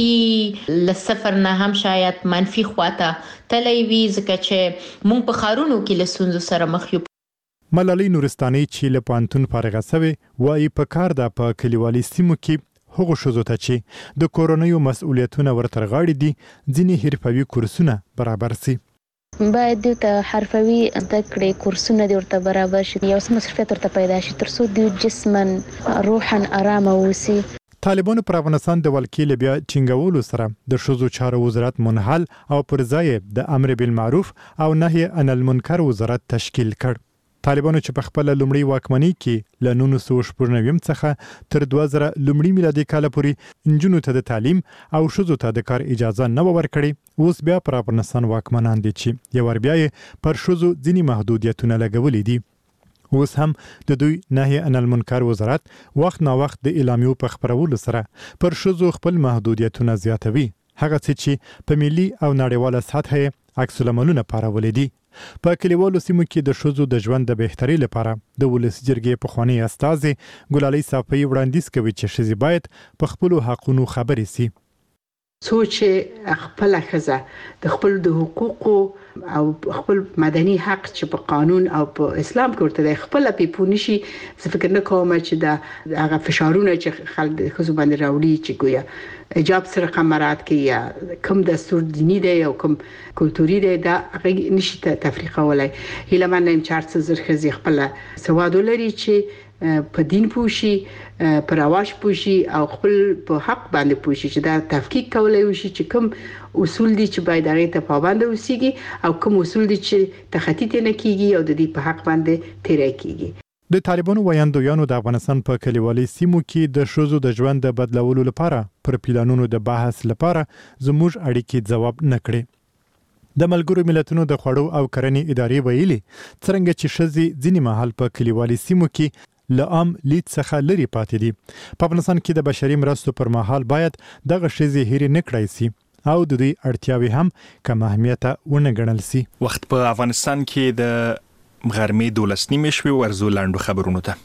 بيخي لصفر نه هم شاید منفي خواته تلوي ځکه چې مونږ په خارونو کې لسونزو سره مخ یو. ملالۍ نورستاني چې له پانتون فارغه سوي وایي په کار د په کلیوالي سیمو کې هغه ښځو ته چې د کورونیو مسؤلیتونه ورتر غاړي دي ځینې حرفوي کورسونه برابر سي. باید د حرفوي زده کړې کورسونه د ورته برابر شي یو څه مصرفیت ورته پیدا شي تر څو د جسمن روحن آرام اوسي. طالبانو پر افغانستان د ولکې بیا چنګولو سره د ښځو چارو وزارت منحل او پر ځای د امر بالمعروف او نهي عن المنکر وزارت تشکیل کړ. طالبانو چې په خپل لومړی واکمنۍ کې له 1999 څخه تر 2000 لومړي میلادي کال پورې انجونو ته د تعلیم او ښځو ته د کار اجازه نه ورکړي اوس بیا پر افغانستان واکمنان دي چې یو ور بیا پر ښځو ځینی محدودیتونه لګولې دي. اوس هم د دوی نهي عن المنکر وزارت وخت نا وخت د اعلامیو په خبرولو سره پر ښځو خپل محدودیتونه زیاتوي هغه چې په ملي او نړیواله سطح عکس العملونه پارولې دي. په کلیوالو سیمو کې د ښځو د ژوند د بهتري لپاره د ولسی جرګې پخوانی استازي ګلالۍ صافی وړاندیز کوي چې ښځې باید په خپل حقوقو خبرې سي. سوچ خپل خزه د خپل د حقوقو او خپل مدني حق چې په قانون او په اسلام کې ورته خپل پیپونی شي زه فکر نه کوم چې دا هغه فشارونه چې خلک خزو باندې راوړي چې ګویا حجاب سره قمرات کې یا کوم دستور دینی دی او کوم کلتوري دی دا هغه نشي تفریقه ولای هله من نیم 400 زر خزي خپل سواد لري چې په دین پوشي پر اواش پوشي او خپل په حق باندې پوشي چې دا تفکیک کولای وشي چې کوم اصول دي چې باید هغه ته پابند اوسيږي او کوم اصول دي چې تخطی نه کیږي او د دې په حق باندې تیرې کیږي. د طالبانو ویاندویانو د افغانستان په کلیوالي سیمو کې د ښځو د ژوند د بدلولو لپاره پر پلانونو د بحث لپاره زموږ اړیکې ځواب نه کړي د ملګرو ملتونو د خوړو او کرنې ادارې ویلي څرنګه چې ښځې ځینې مهال په کلیوالي سیمو کې له عام لید څخه لري پاتې دي په افغانستان کې د بشري مرستو پر مهال باید دغه ښځې هېرې نه کړای سي او د دوی اړتیاوې هم کم اهمیته ونه ګڼل سي. وخت په افغانستان کې د غرمې 12 شوي ورزو لاندو خبرونو ته.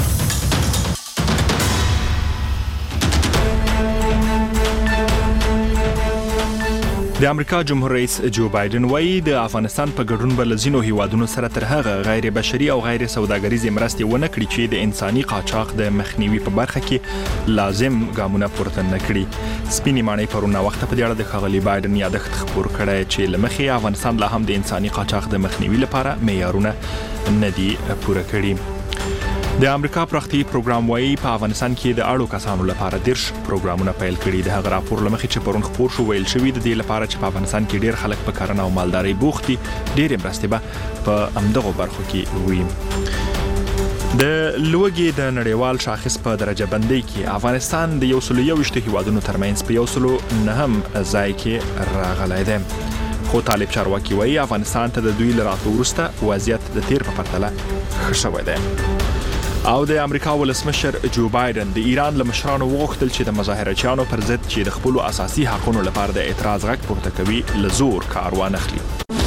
د امریکا جمهور رئیس جو بایدن وایي د افغانستان په ګډون بل ځینو هیوادونو سره تر هغه غیر بشري او غیر سوداګریزې مرستې ونه کړي چې د انساني قاچاق د مخنیوي په برخه کې لازم ګامونه پورته نه کړي. سپینې ماڼۍ پرونه وخت په دې اړه د ښاغلي بایدن یادښت خپور کړی چې لمخې افغانستان لا هم د انساني قاچاق د مخنیوي لپاره معیارونه نه دي پوره کړي. د امریکا پراختیایي پروګرام وایي په افغانستان کې د اړو کسانو لپاره 10 پروګرامونه پیل کړي. د هغه راپور لمخې چې پرون خپور شو ویل شوی د دې لپاره چې په افغانستان کې ډېر خلک په کرنه او مالدارۍ بوخت دي ډېرې مرستې به په همدغو برخو کې وي. د لوګي د نړیوال شاخص په درجه بندۍ کې افغانستان د 121 هیوادونو ترمنځ په 109 ځای کې راغلی دی. خو طالب چارواکي وایي افغانستان ته د دوی له راتلو وروسته وضعیت د تیر په پرتله ښه شوی دی. او د امریکا ولسمشر جو بایدن د ایران له مشرانو وغوښتل چې د مظاهرچیانو پر ضد چې د خپل اساسي حقوقو لپاره د اعتراض غږ پورته کوي له زور کار وانخلي.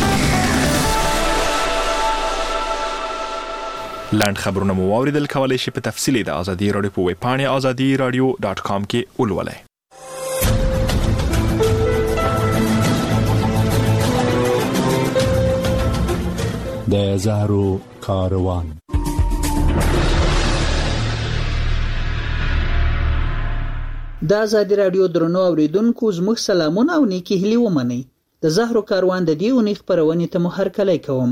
لاند خبرونه مو واوریدل، کولای شئ په تفصیل د ازادي رادیو په ویب پاڼه azadiradio.com کې ولولئ. د زهرو کاروان. د ازادي رادیو درنو اوریدونکو زموږ سلامونه او نیکی هیلې ومنئ. د زهرو کاروان د دې اونۍ خپرونې ته مو هرکلی کوم.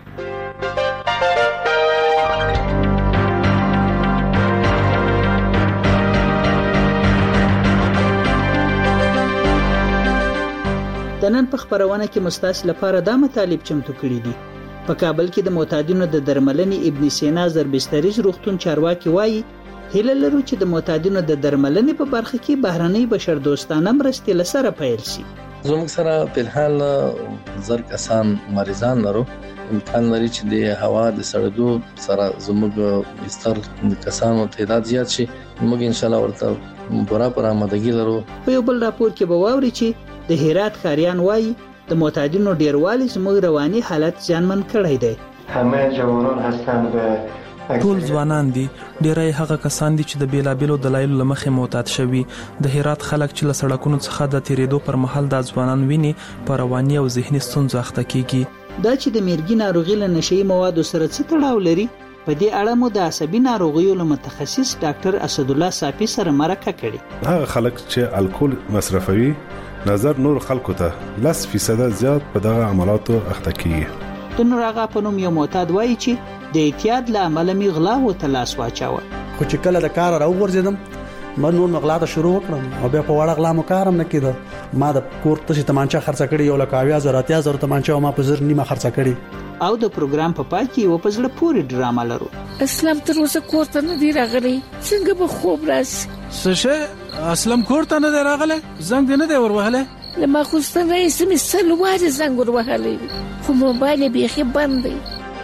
د نن په خپرونه کې مستاسو لپاره دا مطالب چمتو کړي دي. په کابل کې د معتادینو د درملنې ابن سینا زربستریز روغتون چارواکي وایي هیله لرو چې د معتادینو د درملنې په برخه کې بهرنۍ بشردوستانه مرستې لسره پیل شي. زموږ سره په الحال زر کسان مریضان لرو. امکان لري چې د هوا د سړېدو سره زموږ بستر کسانو تعداد زیات شي. موږ ان شاء الله ورته پوره آمادګي لرو. په یو بل راپور کې به واوري چې د هرات خاریان وایي د معتادینو ډیروالی زموږ رواني حالت ځانمن کړی دی. همه جوانان هستند به ټول ځوانان دي، ډیری هغه کسان دي چې د بیلابیلو دلایلو لمخې معتاد شوي. د هرات خلک چې له سړکونو څخه د تیریدو پر مهال د ځوانان ویني په رواني او ذهني ستونزو اخته کیږي. دا چې د میرګي ناروغي له نشئی موادو سره څه تړاو لري، په دې اړه مو د عصبي ناروغیو له متخصص ډاکټر اسد الله صافي سره مرکه کړې. هغه خلک چې الکول مصرفوي نظر نور خلکو ته 10% زیات په دغه عملاتو اخته کیږي. د نورغه په نوم یو معتاد وایي چې د اعتیاد له امله می غلا و تلاس واچاوه. خو چې کله د کار راوغورځیدم ما نور غلا ته شروع کړم او بیا په وړه غلا مو کارم نه کېده. ما د کور ته تمانچه خرڅ کړی یو لکه 20000 تمانچه ما په زر نیمه خرڅ کړی. او د پروګرام په پای کې و په زړه پورې ډرامه لرو. اسلام تر اوسه کور ته نه دی راغلی، څنګه به خوب راشي؟ څه اسلام کور ته نه دی راغلی؟ زنګ دې نه دی وروهله؟ لما خوستن رئیس می سلوار زنګ وروهلی خو موبایل بیخي بند دی.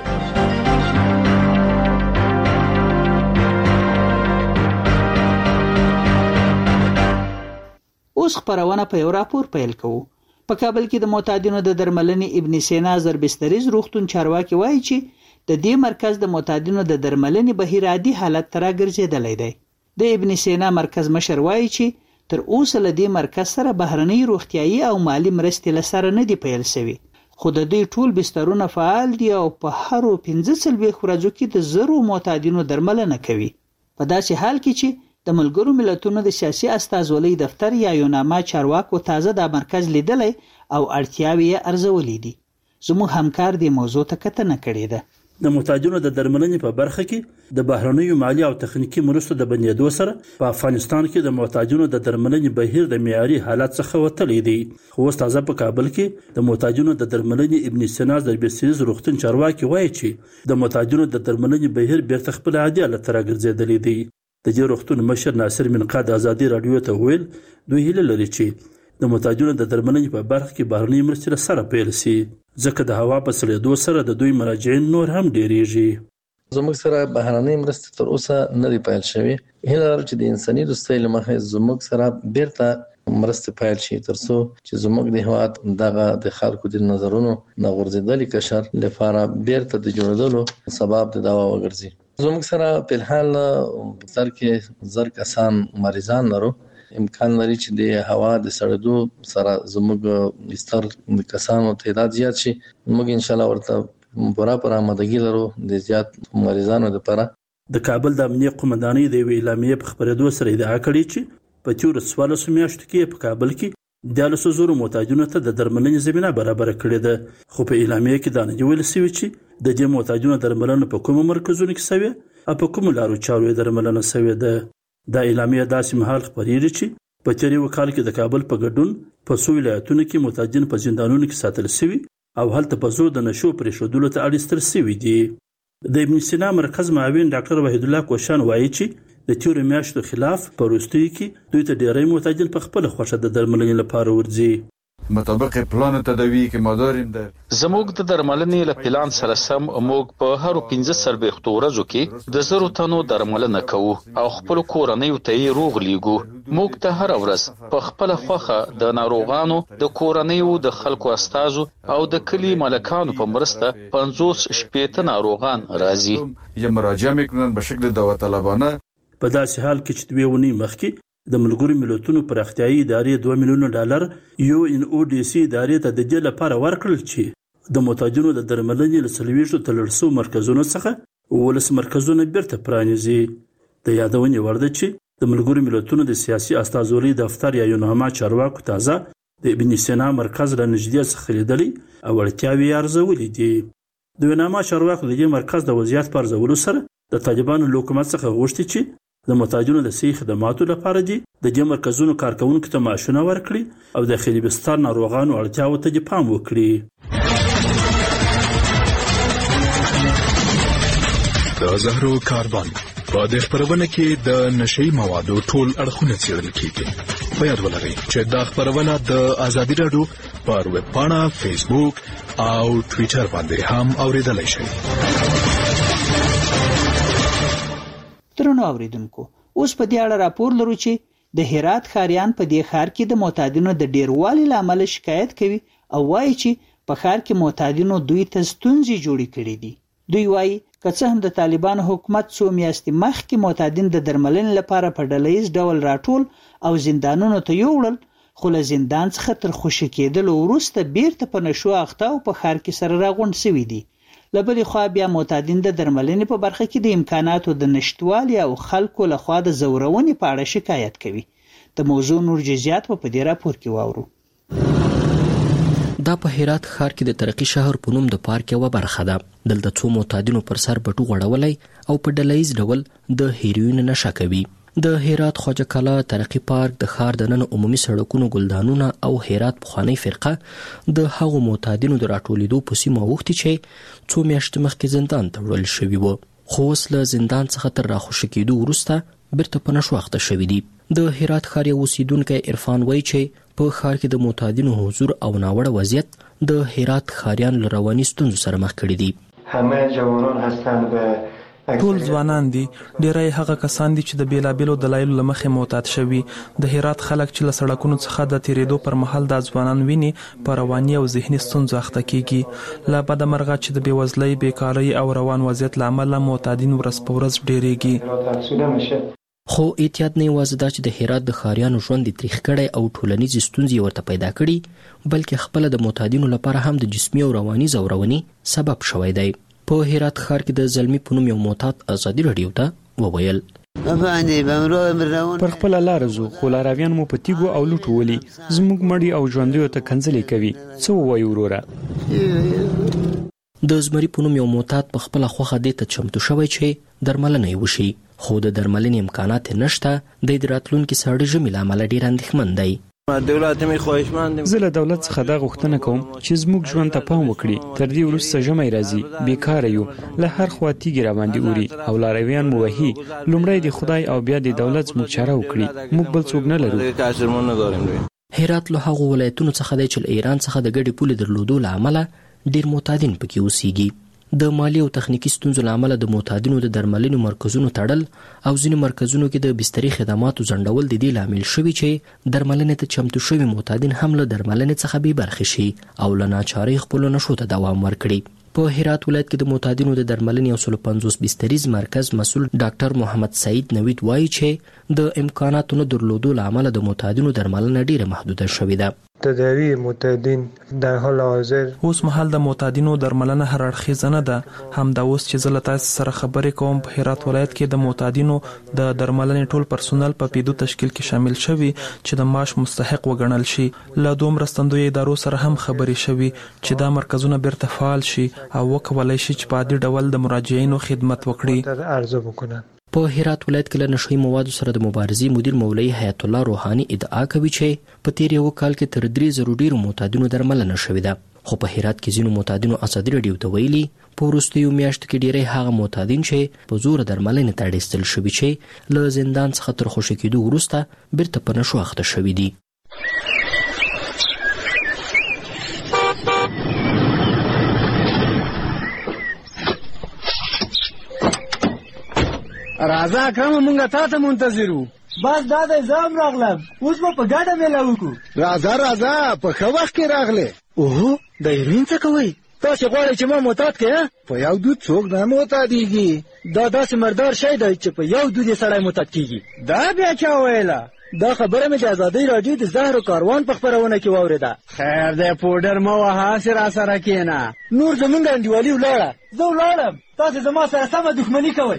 اوس خبرونه په یو راپور پیل کوو. په کابل کې د معتادینو د درملنې ابن سینا زربستریز روغتون چارواکي وایي چې د دې مرکز د معتادینو د درملنې بهیر عادي حالت تر راګرځیدلی دی. د ابن سینا مرکز مشر وایي چې تر اوسه له دې مرکز سره بهرنۍ روغتیایي او مالی مرستې لسره نه دی پیل شوی. خو د دې ټول بسترونه فعال دي او په هر 15 ورځو کې د زرو معتادینو درملنه کوي. په داسې حال کې چې د ملګرو ملتونو د سیاسي استازولۍ دفتر یا یوناما چارواکو تازه د مرکز لیدلی او اړتیاوې یې ارزولې دي. زموږ همکار دې موضوع ته کتنه کړې ده. د محتاجونو د درملنې په برخه کې د بهرنیو مالی او تخنیکی مرستو د بندیدو سره په افغانستان کې د محتاجونو د درملنې بهیر د معیاري حالت څخه وتلی دی. خو تازه په کابل کې د محتاجونو د درملنې ابن سینا زربستریز روغتون چارواکي وایي چې د محتاجونو د درملنې بهیر بیرته خپل عادي حالت ته راګرځېدلی دی. د دې روغتون مشر ناصر منقا د ازادي رادیو ته ویل دوی هیله لري چې د محتاجونو د درملنې په برخه کې بهرنۍ مرستې سره پیل شي، ځکه د هوا په سړېدو سره د دوی مراجعین نور هم ډیریږي. زموږ سره بهرنۍ مرستې تر اوسه نه دی پیل شوی. هیله لرو چې د انساني دوستۍ له مخې زموږ سره بیرته مرستې پیل شي ترڅو چې زموږ د هیواد دغه د خلکو د نظرونو نه غورځېدلي قشر لپاره بیرته د جوړېدلو سبب د دوا وګرځي. زموږ سره په الحال په سر کې زر کسان مریضان لرو. امکان لري چې د هوا د سړېدو سره زموږ استر کسانو تعداد زیات شي. موږ ان شاء الله ورته پوره آمادګي لرو د زیات مریضانو لپاره. د کابل د امنیت قومندانۍ د یوې اعلامیې په خبرېدو سره ادعا کړې چې په تیرو 14 میاشتو کې په کابل کې 13,000 محتاجونو ته د درملنې زمینه برابر کړې ده. خو په اعلامیې کې دا نه ویل شوی چې د دې محتاجونو درملنه په کومو مرکزونو کې شوی او په کومو لارو چارو درملنه شوی ده. دا اعلامیه داسې مهال خبرېږي چې په تیر یو کال کې د کابل په ګډون په څو ولایتونو کې محتاجین په زندانونو کې ساتل شوي او هلته په زور د نشو پرېښودلو ته اړ ایستل شوي دي. د ابن سینا مرکز معاون ډاکټر وحید الله کوشان وایي چې د تیرو میاشتو خلاف په وروستیو کې دوی ته ډېری محتاجین په خپله خوښه د درملنې لپاره ورځي. مطابق پلان تداوی که ما داریم در زموږ د درملنې له پلان سره سم موږ په هر 15 سربېختو ورځو کې د 100 تنو درملنه کوو او خپل کورنیو ته یې روغ لیږو. موږ ته هر ورځ په خپل خوخه د ناروغانو د کورنیو د خلکو استازو او د کلی ملکانو په مرسته 50-60 ناروغان راځي یا مراجعه میکنن به شکل داوطلبانه. په داسې حال کې چې 2 ونې مخکې د ملګرو ملتونو پراختیایي ادارې $2 میلیون UNODC ادارې ته د دې لپاره ورکړل چې د محتاجونو د درملنې له 40 تر 100 مرکزونو څخه 19 مرکزونه بیرته پرانیزي. د یادونې وړ ده چې د ملګرو ملتونو د سیاسي استازولۍ دفتر یا یوناما چارواکو تازه د ابن سینا مرکز له نږدې څخه لیدلي او اړتیاوې ارزولې دي. د یوناما چارواکو د دې مرکز د وضعیت په ارزولو سره د طالبانو له حکومت څخه غوښتي چې د محتاجونو د صحي خدماتو لپاره دي د دې مرکزونو کارکونکو ته معاشونه ورکړي او د داخلي بستر ناروغانو اړتیاوو ته پام وکړي. د زهرو کاربن په دې خبرونه کې د نشئی موادو ټول اړخونه څېړل کیږي. په یاد ولرئ چې دا خبرونه د ازادي رادیو پر ویب پاڼه، فیسبوک او ټوئیټر باندې هم اوریدلای شئ. درنو اوریدونکو، اوس په دې اړه راپور لرو چې د هرات ښاریان په دې ښار کې د معتادینو د ډیروالي لامل شکایت کوي او وایي چې په ښار کې معتادینو دوی ته ستونزې جوړې کړې دي. دوی وایي که څه هم د طالبانو حکومت 2 میاشتې مخکې معتادین د درملنې لپاره په ډلهییز ډول راټول او زندانونو ته یوړل، خو له زندان څخه تر خوشي کېدلو وروسته بیرته په نشو اخته او په ښار کې سره راغونډ شوي دي. له بلې خوا بیا معتادین د درملنې په برخه کې د امکاناتو د نشتوالي او خلکو لخوا د زورونې په اړه شکایت کوي. د موضوع نور جزئیات په دې راپور کې واورو. دا په هرات ښار کې د ترقی شهر په نوم د پارک یوه برخه ده. دلته څو معتادینو پر سر بټو غړولی او په ډلهییز ډول د هیروین نشه کوي. د هرات خواجه کلا ترقی پارک د ښار د نن عمومي سړکونو ګلدانونه او هرات پخوانی فرقه د هغو معتادینو د راټولېدو په سیمه اوښتي چې 2 میاشتې مخکې زندان ته وړل شوي وو، خو اوس له زندان څخه تر راخوشي کېدو وروسته بیرته په نشو اخته شوي دي. د هرات ښار یو اوسیدونکی عرفان وایي چې په ښار کې د معتادینو حضور او ناوړه وضعیت د هرات ښاریان له رواني ستونزو سره مخ کړي دي. همه جوانان هستند به ټول ځوانان دي، ډیری هغه کسان دي چې د بیلابیلو دلایلو له مخې معتاد شوي. د هرات خلک چې له سړکونو څخه د تیریدو پر مهال دا ځوانان ویني په رواني او ذهني ستونزو اخته کیږي. له بده مرغه چې د بېوزلۍ، بیکارۍ او روان وضعیت له امله معتادین ورځ په ورځ ډیریږي. خو احتیاط نه یوازې دا چې د هرات د ښاریانو ژوند یې تریخ کړی او ټولنیزې ستونزې ورته پیدا کړي، بلکې خپله د معتادینو لپاره هم د جسمي او رواني ځورونې سبب شوی دی. په هرات ښار کې د زلمی په نوم یو معتاد ازادي رادیو ته وویل: پر خپل لار زو، خو لارویان مو په تیګو او لوټو ولي، زموږ مړی او ژوندیو ته کنځلې کوي. څه ووایو وروره؟ د زمري په نوم یو معتاد په خپله خوښه دې ته چمتو شوی چې درملنه یې وشي، خو د درملنې امکانات یې نشته. د راتلونکي سړي ژمي له امله ډېر اندېښمن دی. زه له دولت څخه دا غوښتنه کوم چې زموږ ژوند ته پام وکړي. تر دې وروسته ژمی راځي، بیکاره یو، له هر خوا تیږې راباندې اوري او لارویان مو وهي. لومړی د خدای او بیا د دولت زموږ چاره وکړي، موږ بل څوک نه لرو. هرات له هغو ولایتونو څخه دی چې له ایران څخه د ګډې پولې درلودو له امله ډېر معتادین پکې اوسیږي. د مالی او تخنیکی ستونزو له امله د معتادینو د درملنې مرکزونو تړل او ځینې مرکزونو کې د بستري خدماتو ځنډول د دې لامل شوي چې درملنې ته چمتو شوي معتادین هم له درملنې څخه بې برخې شي او له ناچارۍ خپلو نشو ته دوام ورکړي. په هرات ولایت کې د معتادینو د درملنې 150 بستریز مرکز مسؤل ډاکټر محمد سعید نوید وایي چې د امکاناتو نه درلودو له امله د معتادینو درملنه ډېره محدوده شوې ده. تداوی معتادین در حال حاضر اوس مهال د معتادینو درملنه هر اړخیزه نه ده. همدا اوس چې زه له تاسو سره خبرې کوم په هرات ولایت کې د معتادینو د درملنې ټول پرسونل په 5 تشکیل کې شامل شوي چې د معاش مستحق وګڼل شي. له دوه مرستندوی ادارو سره هم خبرې شوي چې دا مرکزونه بیرته فعال شي او وکولای شي چې په عادي ډول د مراجعینو خدمت وکړي. عرضه وکړم په هرات ولایت کې له نشهیي موادو سره د مبارزې مدیر مولوي حیات الله روحاني ادعا کوي چې په تیر یو کال کې تر 3,000 ډیرو معتادینو درملنه شوې ده. خو په هرات کې ځینو معتادینو ازادي راډیو ته ویلي په وروستیو میاشتو کې ډیری هغه معتادین چې په زور درملنې ته اړ شوي چې له زندان څخه تر خوشي کېدو وروسته بیرته په نشو اخته شوي دي. راځه اکرم مونږه تا ته منتظر وو. بس دا د ځام راغلم، اوس به په ګډه میله وکړو. راځه په ښه وخت کې راغلې. اوهو د هیروین څه کوئ؟ تاسې غواړئ چې ما معتاد کړې؟ په یو دود څوک نه معتادېږي. دا داسې مردار شی دی چې په یو دود یې سړی معتاد کېږي. دا بیا چا ویله؟ دا خبره مې د ازادۍ راډیو د زهرو کاروان په خپرونه کې واورېده. خیر دی پوډر مه وهه، هسې راسره کښېنه. نور زمونږ انډیوالي ولاړه. زه ولاړم، تاسې زما سره سمه دښمني کوئ.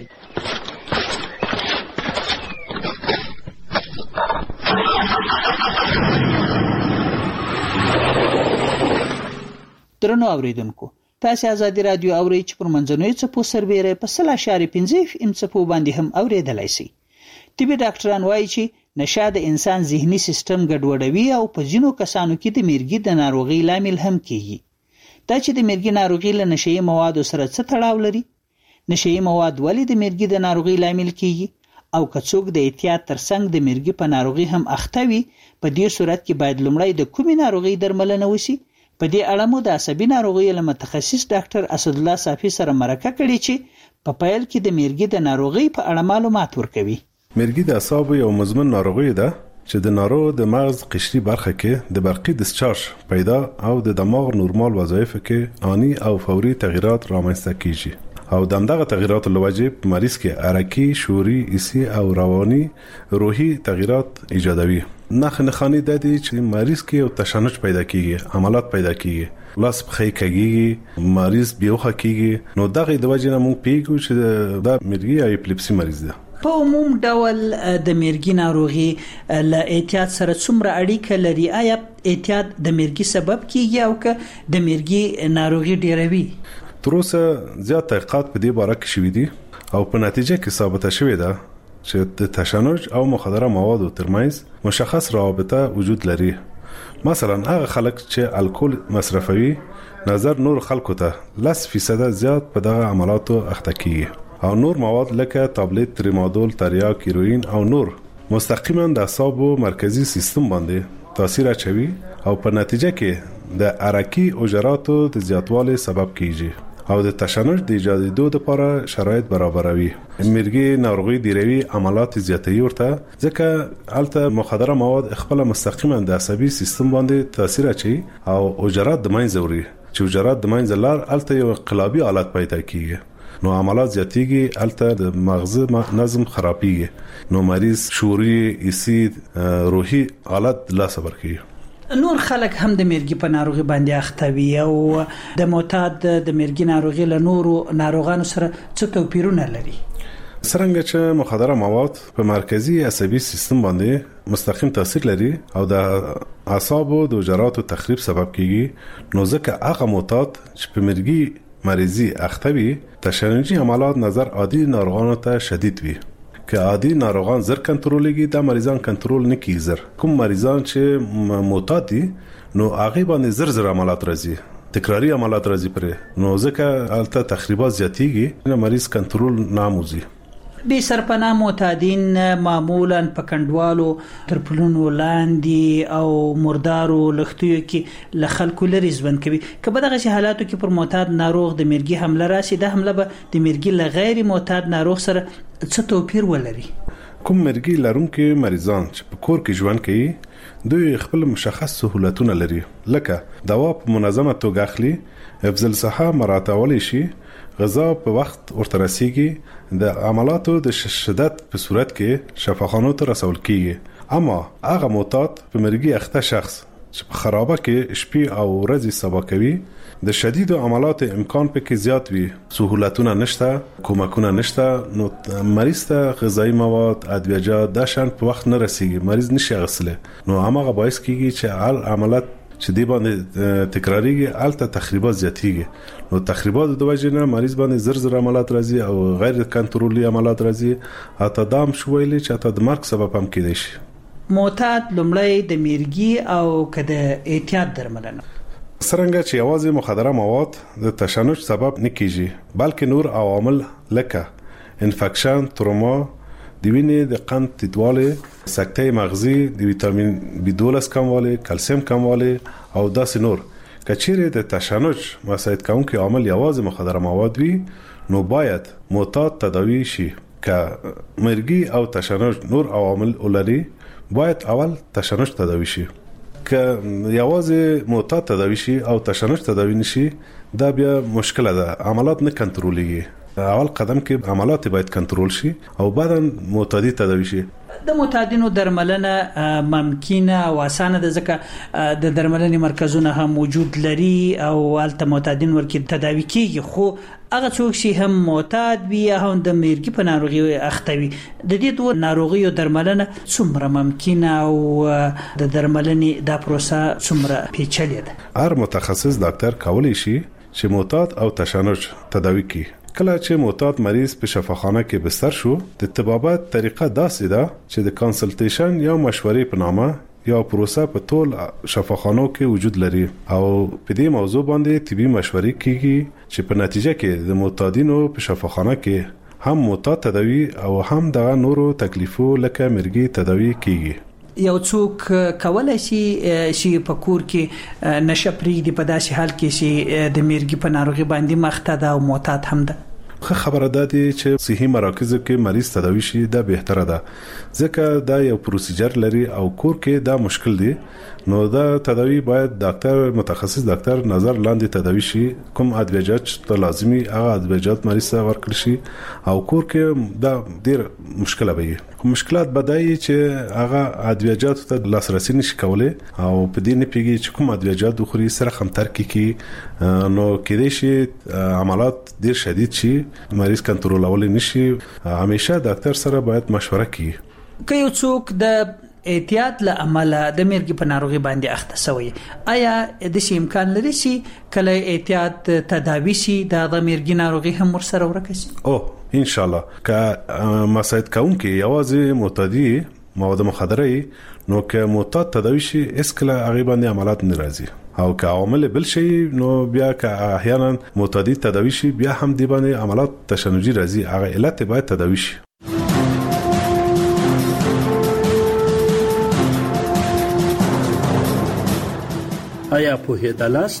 درنو اوریدونکو، تاسو آزادي رادیو اورئ چې پر منځنوي څپو سربېره په 0.5 FM څپو باندې هم اوریدلای شئ. طبي ډاکټران وایي چې نشه د انسان ذهني سیستم ګډوډوي او په ځینو کسانو کې د میرګي د ناروغۍ لامل هم کیږي. دا چې د میرګي ناروغي له نشهیي موادو سره څه تړاو لري؟ نشهیي مواد ولې د میرګي د ناروغۍ لامل کیږي؟ او که څوک د احتیاط ترڅنګ د میرګي په ناروغي هم اخته وي، په دې صورت کې باید لومړی د کومې ناروغۍ درملنه وشي؟ په دې اړه مو د عصبي ناروغیو له متخصص ډاکټر اسدالله صافي سره مرکه کړې چې په پیل کې د میرګي د ناروغۍ په اړه معلومات ورکوي. میرګي د اعصابو یو مزمن ناروغي ده چې د ناروغ د مغز قشري برخه کې د برقي ډسچارج پیدا او د دماغ نورمال وظایف کې آنی او فوري تغیرات رامنځته کیږي او دغه تغیرات لوجه په مریض کې حرکي، شعوري، حسي او رواني روحي تغیرات ایجادوي. نخنخانی د دې چې مریض کې یو تشنج پیدا کیږي، عملات پیدا کیږي، لاس پخې کېږي، مریض بیوخه کیږي. نو دغه د وجه نه موږ پیګو چې دا میرګي یا اپلیپسي مریض ده. په عموم ډول د میرګي ناروغي له احتیاط سره څومره اړیکه لري؟ آیا احتیاط د میرګي سبب کیږي او که د میرګي ناروغي ډیروي؟ تر اوسه زیات تحقیقات په دې باره کې شوي دي او په نتیجه کې ثابته شوې ده چې د تشنج او مخدره موادو ترمنځ مشخص رابطه وجود لري. مثلا هغه خلک چې الکول مصرفوي نظر نور خلکو ته 10% زیات په دغه عملاتو اخته کیږي او نور مواد لکه تابلیت، تریمادول، تریاک، هیروین او نور مستقیما د اعصابو مرکزی سیستم باندې تاثیر اچوي او په نتیجه کې د حرکي حجراتو د زیاتوالي سبب کیږي او د تشنج د ایجادېدو لپاره شرایط برابروي. میرګي ناروغي ډیروي عملات زیاتوي ورته ځکه الته مخدره مواد خپل مستقیما د عصبي سیستم باندې تاثیر اچي او حجرات د منځ وړي چې حجرات د منځ لار الته یو انقلابي حالت پیدا کیږي. نو عملات زیاتیږي، الته د مغز نظم خرابيږي، نو مریض شعوري، حسي، روحي حالت لا صبر کوي. نور خلک هم د میرګي په ناروغي باندې اخته وي او د معتاد د میرګي ناروغي له نورو ناروغانو سره څه توپیرونه لري؟ څرنګه چې مخدره مواد په مرکزی عصبي سیستم باندې مستقیم تاثیر لري او د اعصابو د حجراتو تخریب سبب کیږي، نو ځکه هغه معتاد چې په میرګي مریضی اخته وي تشنجي عملات نظر عادي ناروغانو ته شدید وي که عادي ناروغان زر کنټرولېږي دا مریضان کنټرول نه کیږي زر کوم مریضان چې معتاد دي نو هغه باندې زر عملات راځي تکراری عملات راځي پرې نو ځکه الته تخریبات زیاتېږي نو مریض کنټرول ناموزي بې سرپناه معتادین معمولا په کندوالو تر پلونو لاندې او مردارو لښتیو کې له خلکو لرې ژوند کوي که په دغسې حالاتو کې پر معتاد ناروغ د مرګي حمله راشي دا حمله به د مرګي له غیر معتاد ناروغ سره څه توپیر ولري کوم مرګي لرونکي مریضان چې په کور کې ژوند کوي دوی خپل مشخص سہولتونه لري لکه دوا په منظمه توګه اخلي حفظ الصحه مراعاتول شي غذا په وخت ورته رسیږي د عملاتو د شدت په صورت کې شفاخانو ته رسول کیږي اما هغه معتاد په مرګي اخته شخص چې په خرابه کې شپې او ورځې سبا کوي د شدید عملات امکان پکې زیات وي سہولتونه نشته کومکونه نشته نو مریض ته غذایی مواد ادویجات د شان په وخت نه رسیږي مریض نشي غسله نو هغه باعث کیږي چې هر عملات چې دی باندې تکراریږي الته تخریبات زیاتېږي نو تخریبات د وجه نه مریض باندې زر عملات راځي او غیر کنټرولي عملات راځي اته دام شویلې چې اته د مرګ سبب هم کېدای شي معتاد لومړی د میرګي او کده احتیاط درملنه څنګه چې یوازې مخدره مواد د تشنج سبب نه کیږي بلکې نور عوامل لکه انفکشن تروما د وینې د قند تیدواله سکته مغزي د ویټامین B12 کمواله کلسیم کمواله او داسې نور کچېره د تشنج مساعد کوونکي عامل یوازې مخدره مواد وي نو باید معتاد تداوی شي که مرګي او تشنج نور عوامل ولري باید اول تشنج تداوی شي که یوازې معتاد تداوی شي او تشنج تداوی نشي دا بیا مشکله ده عملات نه کنټرولېږي اول قدم کې عملات باید کنټرول شي او بعدا معتادی تداوی شي د معتادینو درملنه ممکنه او اسانه ده ځکه د درملنې مرکزونه هم موجود لري او الته معتادین ورکې تداوی کیږي خو هغه څوک چې هم معتاد وي هم د مرګي په ناروغي اخته وي د دې دوه ناروغیو درملنه څومره ممکنه او د درملنې دا پروسه څومره پیچلې ده هر متخصص ډاکټر کولی شي چې معتاد او تشنج تداوی کړي کله چې معتاد مریض په شفاخانه کې بستر شو د طبابت طریقه داسې ده چې د کنسلټیشن یا مشورې په نامه یا پروسه په ټول شفاخانو کې وجود لري او په دې موضوع باندې طبي مشورې کیږي چې په نتیجه کې د معتادینو په شفاخانه کې هم معتاد تداوی او هم د نورو تکلیفو لکه مرګي تداوی کیږي یو څوک کولای شي چې په کور کې نشه پریږدي په داسې حال کې چې د مرګي په ناروغي باندې مخته ده او معتاد هم ده خبره ده چې صحي مراکزو کې مریض تداوی شي دا بهتره ده ځکه دا یو پروسیجر لري او کور کې دا مشکل دی نو دا تداوی باید ډاکټر متخصص ډاکټر نظر لاندې تداوی شي کوم ادویجات ته لازمي هغه ادویجات مریض ته ورکړي شي او کور کې دا ډیر مشکله وي مشکلات بدایي چې هغه ادویجات ته لاسرسي نشي کولای او په دې نه پیږي چې کوم ادویجات د خوري سره خمتر کې نو کېدای شي عملات ډیر شدید شي مریض کنټرولول نشي همیشه ډاکټر سره باید مشوره کړي که یو څوک د احتیاط له عمله د مرګ په ناروغي باندې اخته شوی آیا د شي امکان لري چې کله احتیاط تداوی شي د مرګ ناروغي هم ورسره ورکشي او ان شاء الله که مساعد کوونکی یوازې معتادی مواد مخدره نو که معتاد تداوی شي اسکله هغه باندې عملیات نه راځي او که عامل بل شي نو بیا که احیانا معتادی تداوی شي بیا هم دی باندې عملیات تشنجي راځي هغه علت باید تداوی شي آیا پوهیدلاست؟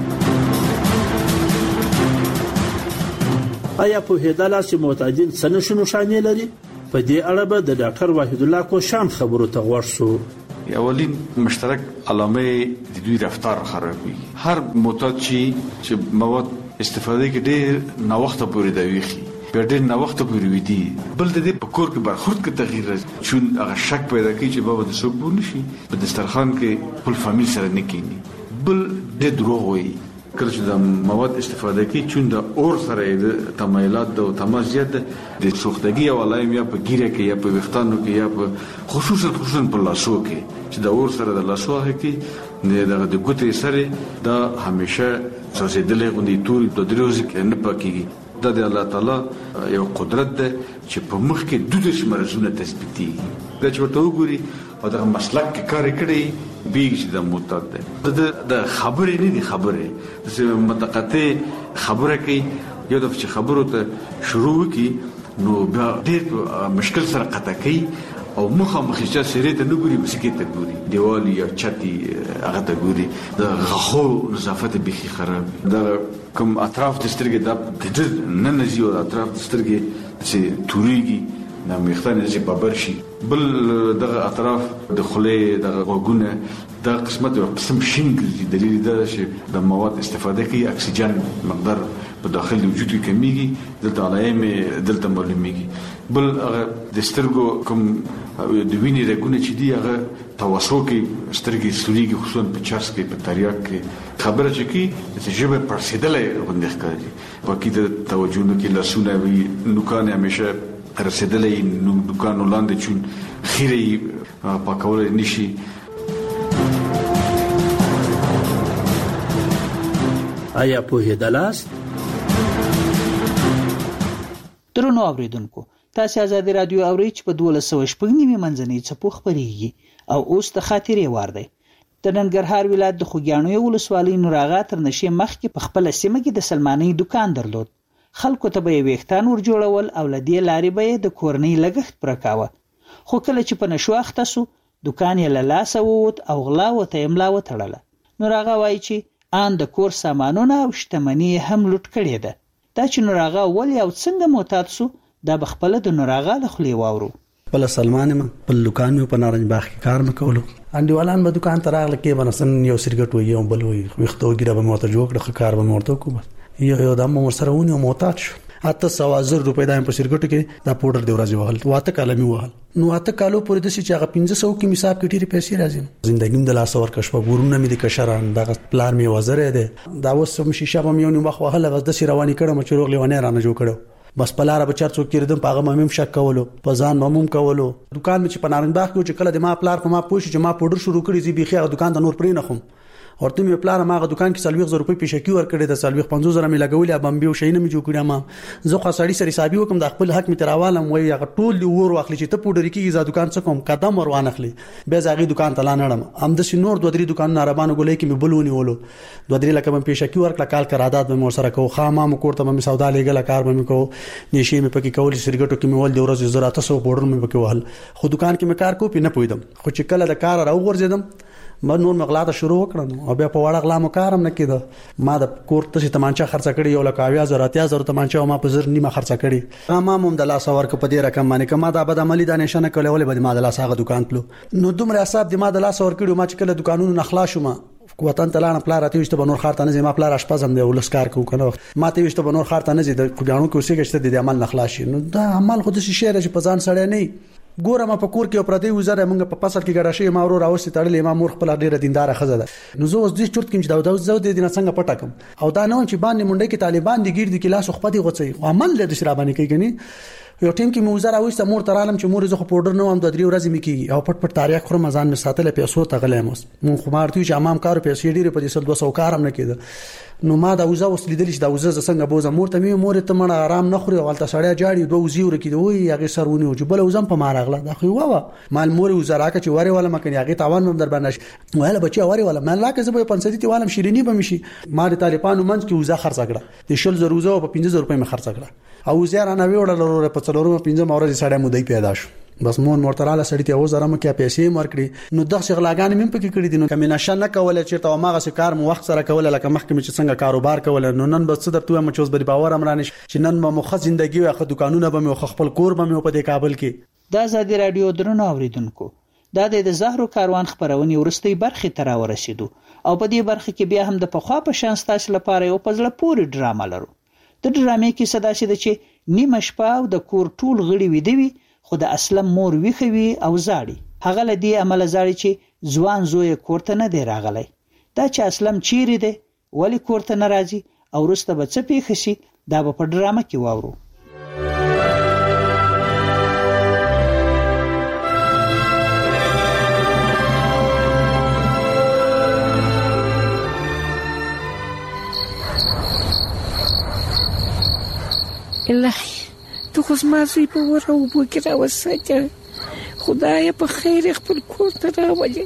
آیا پوهیدلاست چې معتادین څه نښې نښانې لري؟ په دې اړه به د ډاکټر واحد الله کوشان خبرو ته غوږ شو. اولین مشترک علامه د دوی رفتار خرابوي. هر معتاد چې مواد استفاده کې ډېر نا وخته پورې دا ویخي په ډېر نا وخته پورې ودی بل د دې په کور کې برخورد کې تغییر راځي چون هغه شک پیدا کوي چې بابا د څوک بو نشي په دسترخوان کې خپل فامیل سره نه کینی بل د دروغ وي کله چې د مواد استفاده کوي چون د اور سره د تمایلات او تماس زیات د سوختګي او علائم یا په ګیره کې یا په وختانو کې یا په خصوصا په لاسو کې چې د اور سره د لاسو کې د ګوتې سره دا همیشه سوسیدلې غوندي تور د دروز کې نه پکېږي د الله تعالی یو قدرت ده چې په مخ کې د دې مرزونه تثبیتي د چورته وګوري او د مسلک کار کړی بیګ د معتاد ده د خبرې نه دي خبرې چې متقطع خبره کوي یو د خبرو ته شروع کی نو بیا ډېر مشکل سره قطع کوي او مخامخ چې سری ته نه ګوري مسکې ته ګوري دیوال یا چتي هغه ته ګوري د غخو نظافت به خراب د کوم اطراف د سترګې د نن نزیو اطراف د سترګې چې توريږي د مختانه چې بابر شي بل دغه اطراف د خله د غوګونه د قسمت او قسم شینګ دلیل دا چې د مواد استفاده کوي اکسیجن مقدار په داخل وجود کې کمیږي دلته علائم دلته معلومیږي بل هغه د سترګو کوم د وینې رګونه چې دی هغه توسو کې سترګې سوريږي خصوصا په چرس کې په تریاک کې خبره چې کی چې جبه پرسیدلې غونډه ښکاري په کې د توجه نه کې لاسونه وی نوکان همیشه رسیدلې نو دکانو لاندې چون خیره پاکول نشي آیا په هدلاست درنو اوریدونکو تاسو آزادي رادیو اورئ چې په 1290 منځنۍ څپو خبريږي او اوس د خاطرې وار دی د ننګرهار ولایت د خوګیانو ولسوالۍ نوراغا تر نشي مخکې په خپل سیمه کې د سلماني دکان درلود خلکو ته به ویختان ور جوړول او لدی لارې به د کورنۍ لګښت پرکاوه خو کله چې په نشو اخته سو دکان یې له لاسه ووت او غلا وته املا وتړله نوراغا وایي چې ان د کور سامانونه او شتمنۍ هم لوټ کړي ده دا چې نوراغا ولې او څنګه معتاد سو دا بخپله د نوراغا له خولې واورو بل سلمان ما په دکان په نارنج باغ کې کار مکولو انډیوالان به دکان ته راغله کې بنسن یو سرګټ وي یو بل وي وختو ګیره به موته جوړ کړ کار به موته کوم یو د مو سره ونی معتاد شو اته 100,000 روپۍ دایم په سرګټو کې دا پودر دی ورځي وهل واته کالمي وهل نو اته کالو پورې د چې هغه 1500 کې حساب کې ډېری پیسې راځي زندګیم د لاس ور کښ په ګورونه مې د کشران د پلان می وزره ده دا اوس هم شیشه به یو مخ وهل غز د رواني کړم چې روغ لیوانه رانه جوړ کړو بس پلاره بچار څوک کېردم پاغه مم شک کولو په ځان مم کولو دکان مې چې په نارنج باغ کې چې کله د ما پلار په ما پوښ چې ما پودر شروع کړی زی بيخي هغه دکان ته نور پرې نه خم ورته مې پلان ماغه دکان کې 30,000 روپۍ پیشکی ور کړی د 50,000 مې لګولې بمبي او شینه مې جوړ کړم ما زه خو سړی سره حسابي وکم د خپل حق مې تراوالم وای هغه ټول دی ور واخلي چې ته پودر کې ز دکان څخه کوم قدم ور وانخلي به زاغي دکان ته لانړم ام د شنور دوه درې دکان ناربانو ګولې کې مې بلونی ولو دوه درې لکه مې پیشکی ور کړ کال قرارداد مې سره کو خامہ مې کوړه مې سودا لګل کار مې کو نشي مې پکې کول سرګټو کې مې ول د ورځې زراته سو پودر مې پکې وهل خو دکان کې مې کار کو پینه پویدم خو چې کله د کار راو ورزیدم ما نور مغلاته شروع وکړم او بیا په وړه غلا مو کارم نه کېده ما د کور ته تمانچه خرڅ کړی یو لکه 80,000 تمانچه ما په زر نیمه خرڅ کړی ما هم د لاس ورک په دې رقم باندې کما دا بد عملی د نشانه کولې ولې بد ما د لاس هغه دکان تلو نو دومره حساب د ما د لاس ور کړی ما چې کله دکانونو نخلا شوم وطن تلانه پلا راته وشته بنور خار ته نه زما پلا اشپزم دی ولسکار کو کنه ما ته وشته بنور خار ته نه زی د خوګانو کې اوسې کېشته د عمل نخلا شي نو دا عمل خود شي شهر چې پزان سړی نه ګورم په کور کې پردي وزره موږ په فصل کې ګډه شي ما ورو راوستي تړلې ما مور خپل ډیره دیندار خزه ده نو زه اوس دې چورت کې چې دا زو دې نه څنګه پټکم او دا نه چې باندې منډه کې طالبان دي ګیر دي کې لاس خپدي غوڅي عمل له شرابانی کوي کني یو ټیم کې موزه راوسته مور ترالم چې مور زه پودر نه هم د 3 ورځې مې کیږي او پټ تاریخ خور مزان مې ساتل پیسو ته غلې مس مون خمارتي چې امام کار پیسې ډیره په دې 200 کارم نه کېده نو ما دا وزه وسلیدل چې دا وزه څنګه بوزه مور ته مې مور ته مړه آرام نه خوري ولته سړیا جاړي دوه وزي ورکې دوی هغه سرونه او جبل وزم په مارغله دا خو وا مال مور وزه راکه چې واره ولا مکني هغه تاوان هم در باندې ولا بچي واره ولا مال لاکه زه په 500 تی والم شیرینی به مشي ما د طالبانو منځ کې وزه خرڅ کړه د شل زروزه په 50,000 روپۍ مې خرڅ کړه او زیار نه ویوړل په 4-5 مورز سړی مو دی پیدا شو بس مون مرتراله سړی ته وزره مې کې پیسې مرکړي نو دغه شغلاګان مې پکې کړې دي نو کمینه شنه کوله چې ته ماغه سکار مو وخت سره کوله لکه مخکې چې څنګه کاروبار کوله نو نن بس درته مې چوز بری باور امرانه چې نن مو مخ ژوندۍ او دکانونه به مې خپل کور به مې په دې کابل کې د آزادي رادیو درنو اوریدونکو دا د زهرو کاروان خبرونه ورستي برخه تر ورسېدو او په دې برخه کې بیا هم د پخوا په شان ستاسو لپاره یو پزله پوری ډرامه لرو د ډرامې کې صدا شي چې نیمه شپه او د کور ټول غړي ویدوي خو د اسلم مور ویخوي او زاړي هغه لدی عمل زاړي چې ځوان زوی کورته نه دی راغلی دا چې اسلم چیرې دی ولی کور ته نه راځي او وروسته به څه پیښ شي دا به په ډرامه کې واورو. الهي تو خو زما زوی په اور او اوبو کې راوساته، خدایه په خیر خپل کور ته راولې.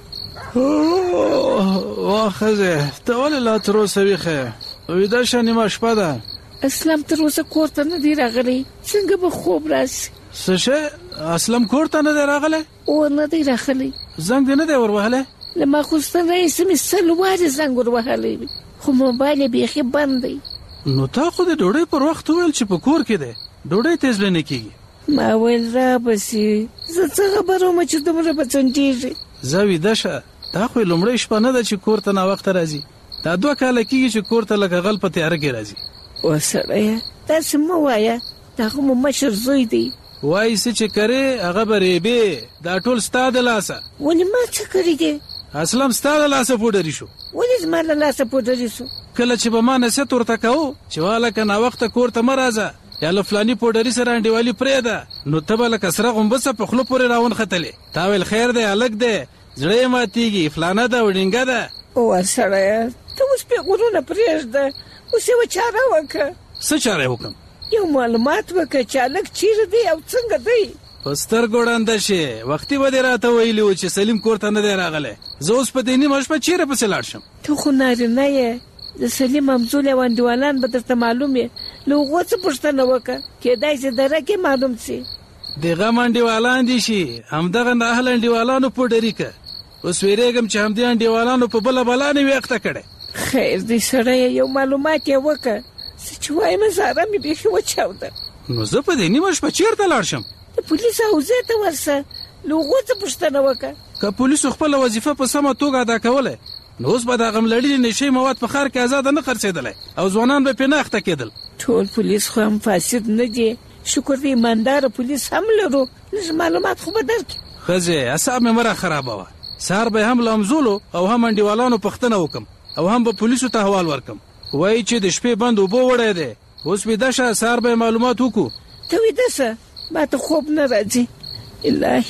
واخذه ته ولې لا تر اوسه ویښه ویده شه، نیمه شپه ده. اسلام تر اوسه کور ته نه دی راغلی، څنګه به خوب راشي؟ څه شی؟ اسلم کور ته نه دی راغلی؟ او نه دی راغلی. زنګ دې نه دی ور وهلی؟ له ماخوستن راهیسې مې 100 وارې زنګ ور وهلی وي، خو موبایل یې بیخي بند دی. نو تا خو د ډوډۍ پر وخت وویل چې په کور کې دی، ډوډۍ تیز نه کېږي. ما ویل رابسي، زه څه خبره وم چې دومره به ځنډېږي. زه ویده شه، دا خو لومړۍ شپه نه ده چې کور ته ناوخته راځي، دا 2 کاله کېږي چې کور ته لکه غل په تیاره کې راځي. او سړیه داسې مه وایه، دا خو مو مشر زوی دی. وایي څه چې کرې هغه به ریبې، دا ټول ستا د لاسه. ولې ما څه کړي دي؟ اسلم ستا د لاسه پوډري شو. ولې زما له لاسه پوډري شو؟ کله چې به ما نصیحت ورته کوو چې والکه ناوخته کور ته مه راځه یا له فلاني پوډري سره انډیوالي پرېږده، نو ته به لکه سره غومبسه په خوله پورې راونښتلې. تا ویل خیر دی هلک دی، زړه یې ماتېږي، فلانه ده وډینګه ده. او سړیه ته اوس پیغورونه پرېږده، اوس یوه چاره وکړه. څه چاره وکړم؟ یو معلومات وکړه چې هلک چیرې دی او څنګه دی. په سترګو ړنده شې، وختي به دې راته ویلي و چې سلیم کور ته نه دی راغلی. زه اوس په دې نیمه شپه چیرې پسې لاړ شم؟ ته خو نارینه یې، د سلیم همزولي او انډیوالان به درته معلوم یې، له هغو څه پوښتنه وکړه، کېدای شي دره کې معلوم شي. د غم انډیوالان دي شي، همدغه ناهل انډیوالانو پوډري که. اوس ویرېږم چې همدې انډیوالانو په بله بلا نه وي اخته کړی. خیر دی سړیه، یو معلومات یې وکړه، څه چې وایم زاره مې بیخي وچاوده. نو زه په دې نیمه شپه چېرته لاړ شم؟ د پولیس حوزې ته ورسه، له هغو څه پوښتنه وکړه. که پولیسو خپله وظیفه په سمه توګه ادا کولی، نو اوس به د غملړلي نشي مواد په ښار کې ازاده نه خرڅېدلی او ځوانان به پرې نه اخته کېدل. ټول پولیس خو هم فاسد نه دي، شکر دی ایمانداره پولیس هم لرو، لږ معلومات خو به درکړي. ښځې اعصاب مې مه راخرابوه، سهار به هم له همزولو او هم انډیوالانو پوښتنه وکړم او هم به پولیسو ته حوال ورکړم. وایي چې د شپې بند اوبه وړی دی، اوس ویده شه، سهار به معلومات وکړو. ته ویده شه، ما ته خوب نه راځي. الهي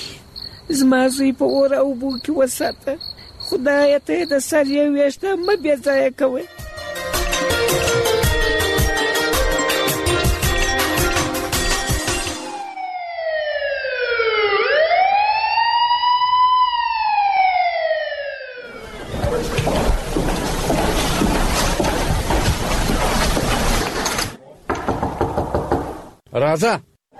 زما زوی په اور او اوبو کې وساته، خدایه ته یې د سر 1 ویشته مه بې ځایه کوئ. راځه.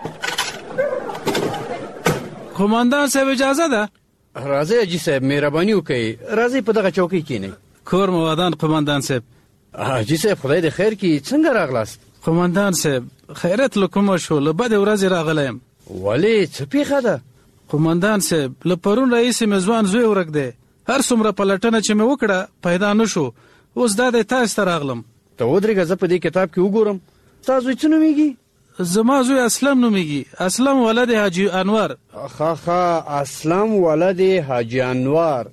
قومندان صاحب اجازه ده؟ راځئ حاجي صاحب، مهرباني وکړئ، راځئ په دغه چوکۍ کښېنئ. کور مو ودان قومندان صاحب. حاجي صاحب خدای دې خیر کړي، څنګه راغلاست؟ قومندان صاحب خیرت له کومه شو، له بدې ورځې راغلی یم. ولې څه پیښه ده؟ قومندان صاحب له پرون راهیسې مې ځوان زوی ورک دی، هر څومره پلټنه چې مې وکړه پیدا نه شو، اوس دا دی تاسو ته راغلم. ته ودرېږه، زه په دې کتاب کې وګورم. ستا زوی څه نومېږي؟ زما زوی اسلم نومېږي، اسلم ولد حاجي انور. اسلم ولد حاجي انور.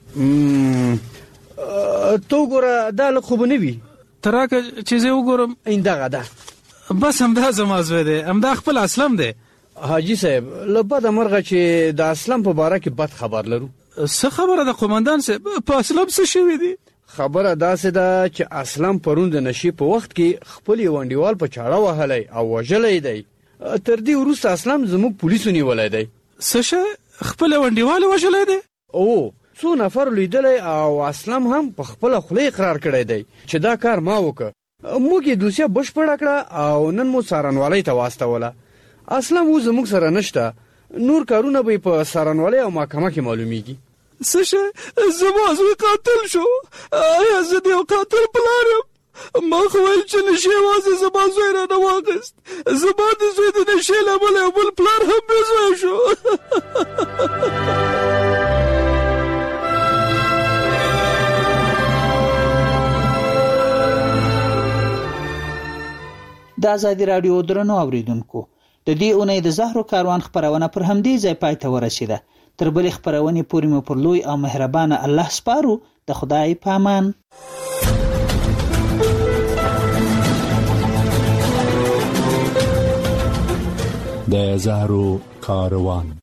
ته وګوره دا لږ خو به نه وي. ته راکه چې زه وګورم. دغه ده، بس همدا زما زوی دی، همدا خپل اسلم دی. حاجي صاحب له بده مرغه چې د اسلم په باره کې بد خبر لرو. څه خبره ده قومندان صاحب؟ په اسلم څه شوي دي؟ خبره داسې ده چې اسلم پرون د نشي په وخت کې خپل یو انډیوال په چاړه وهلی او وژلی دی. تر دې وروسته اسلم زموږ پولیسو نیولی دی. څه شی؟ خپل یو انډیوال وژلی دی؟ او څو نفر لیدلی او اسلم هم په خپله خوله اقرار کړی دی چې دا کار ما وکړه. موږ یې دوسیه بشپړه کړه او نن مو څارنوالۍ ته واستوله. اسلم اوس زموږ سره نشته، نور کارونه به په څارنوالۍ او محکمه کې معلومیږي. څه شی؟ زما زوی قاتل شو؟ آیا زه د یو قاتل پلار یم؟ ما خو ویل چې نشي یوازې زما زوی رانه واخیست، زما د زوی د نشي له امله یو بل پلار هم بې زوی شو. د ازادي راډیو درنو اوریدونکو، د دې اونۍ د زهرو کاروان خپرونه پر همدې ځای پای ته ورسیده. تر بلې خپرونې پورې مو پر لوی او مهربانه الله سپارو. د خدای په امان. د زهرو کاروان.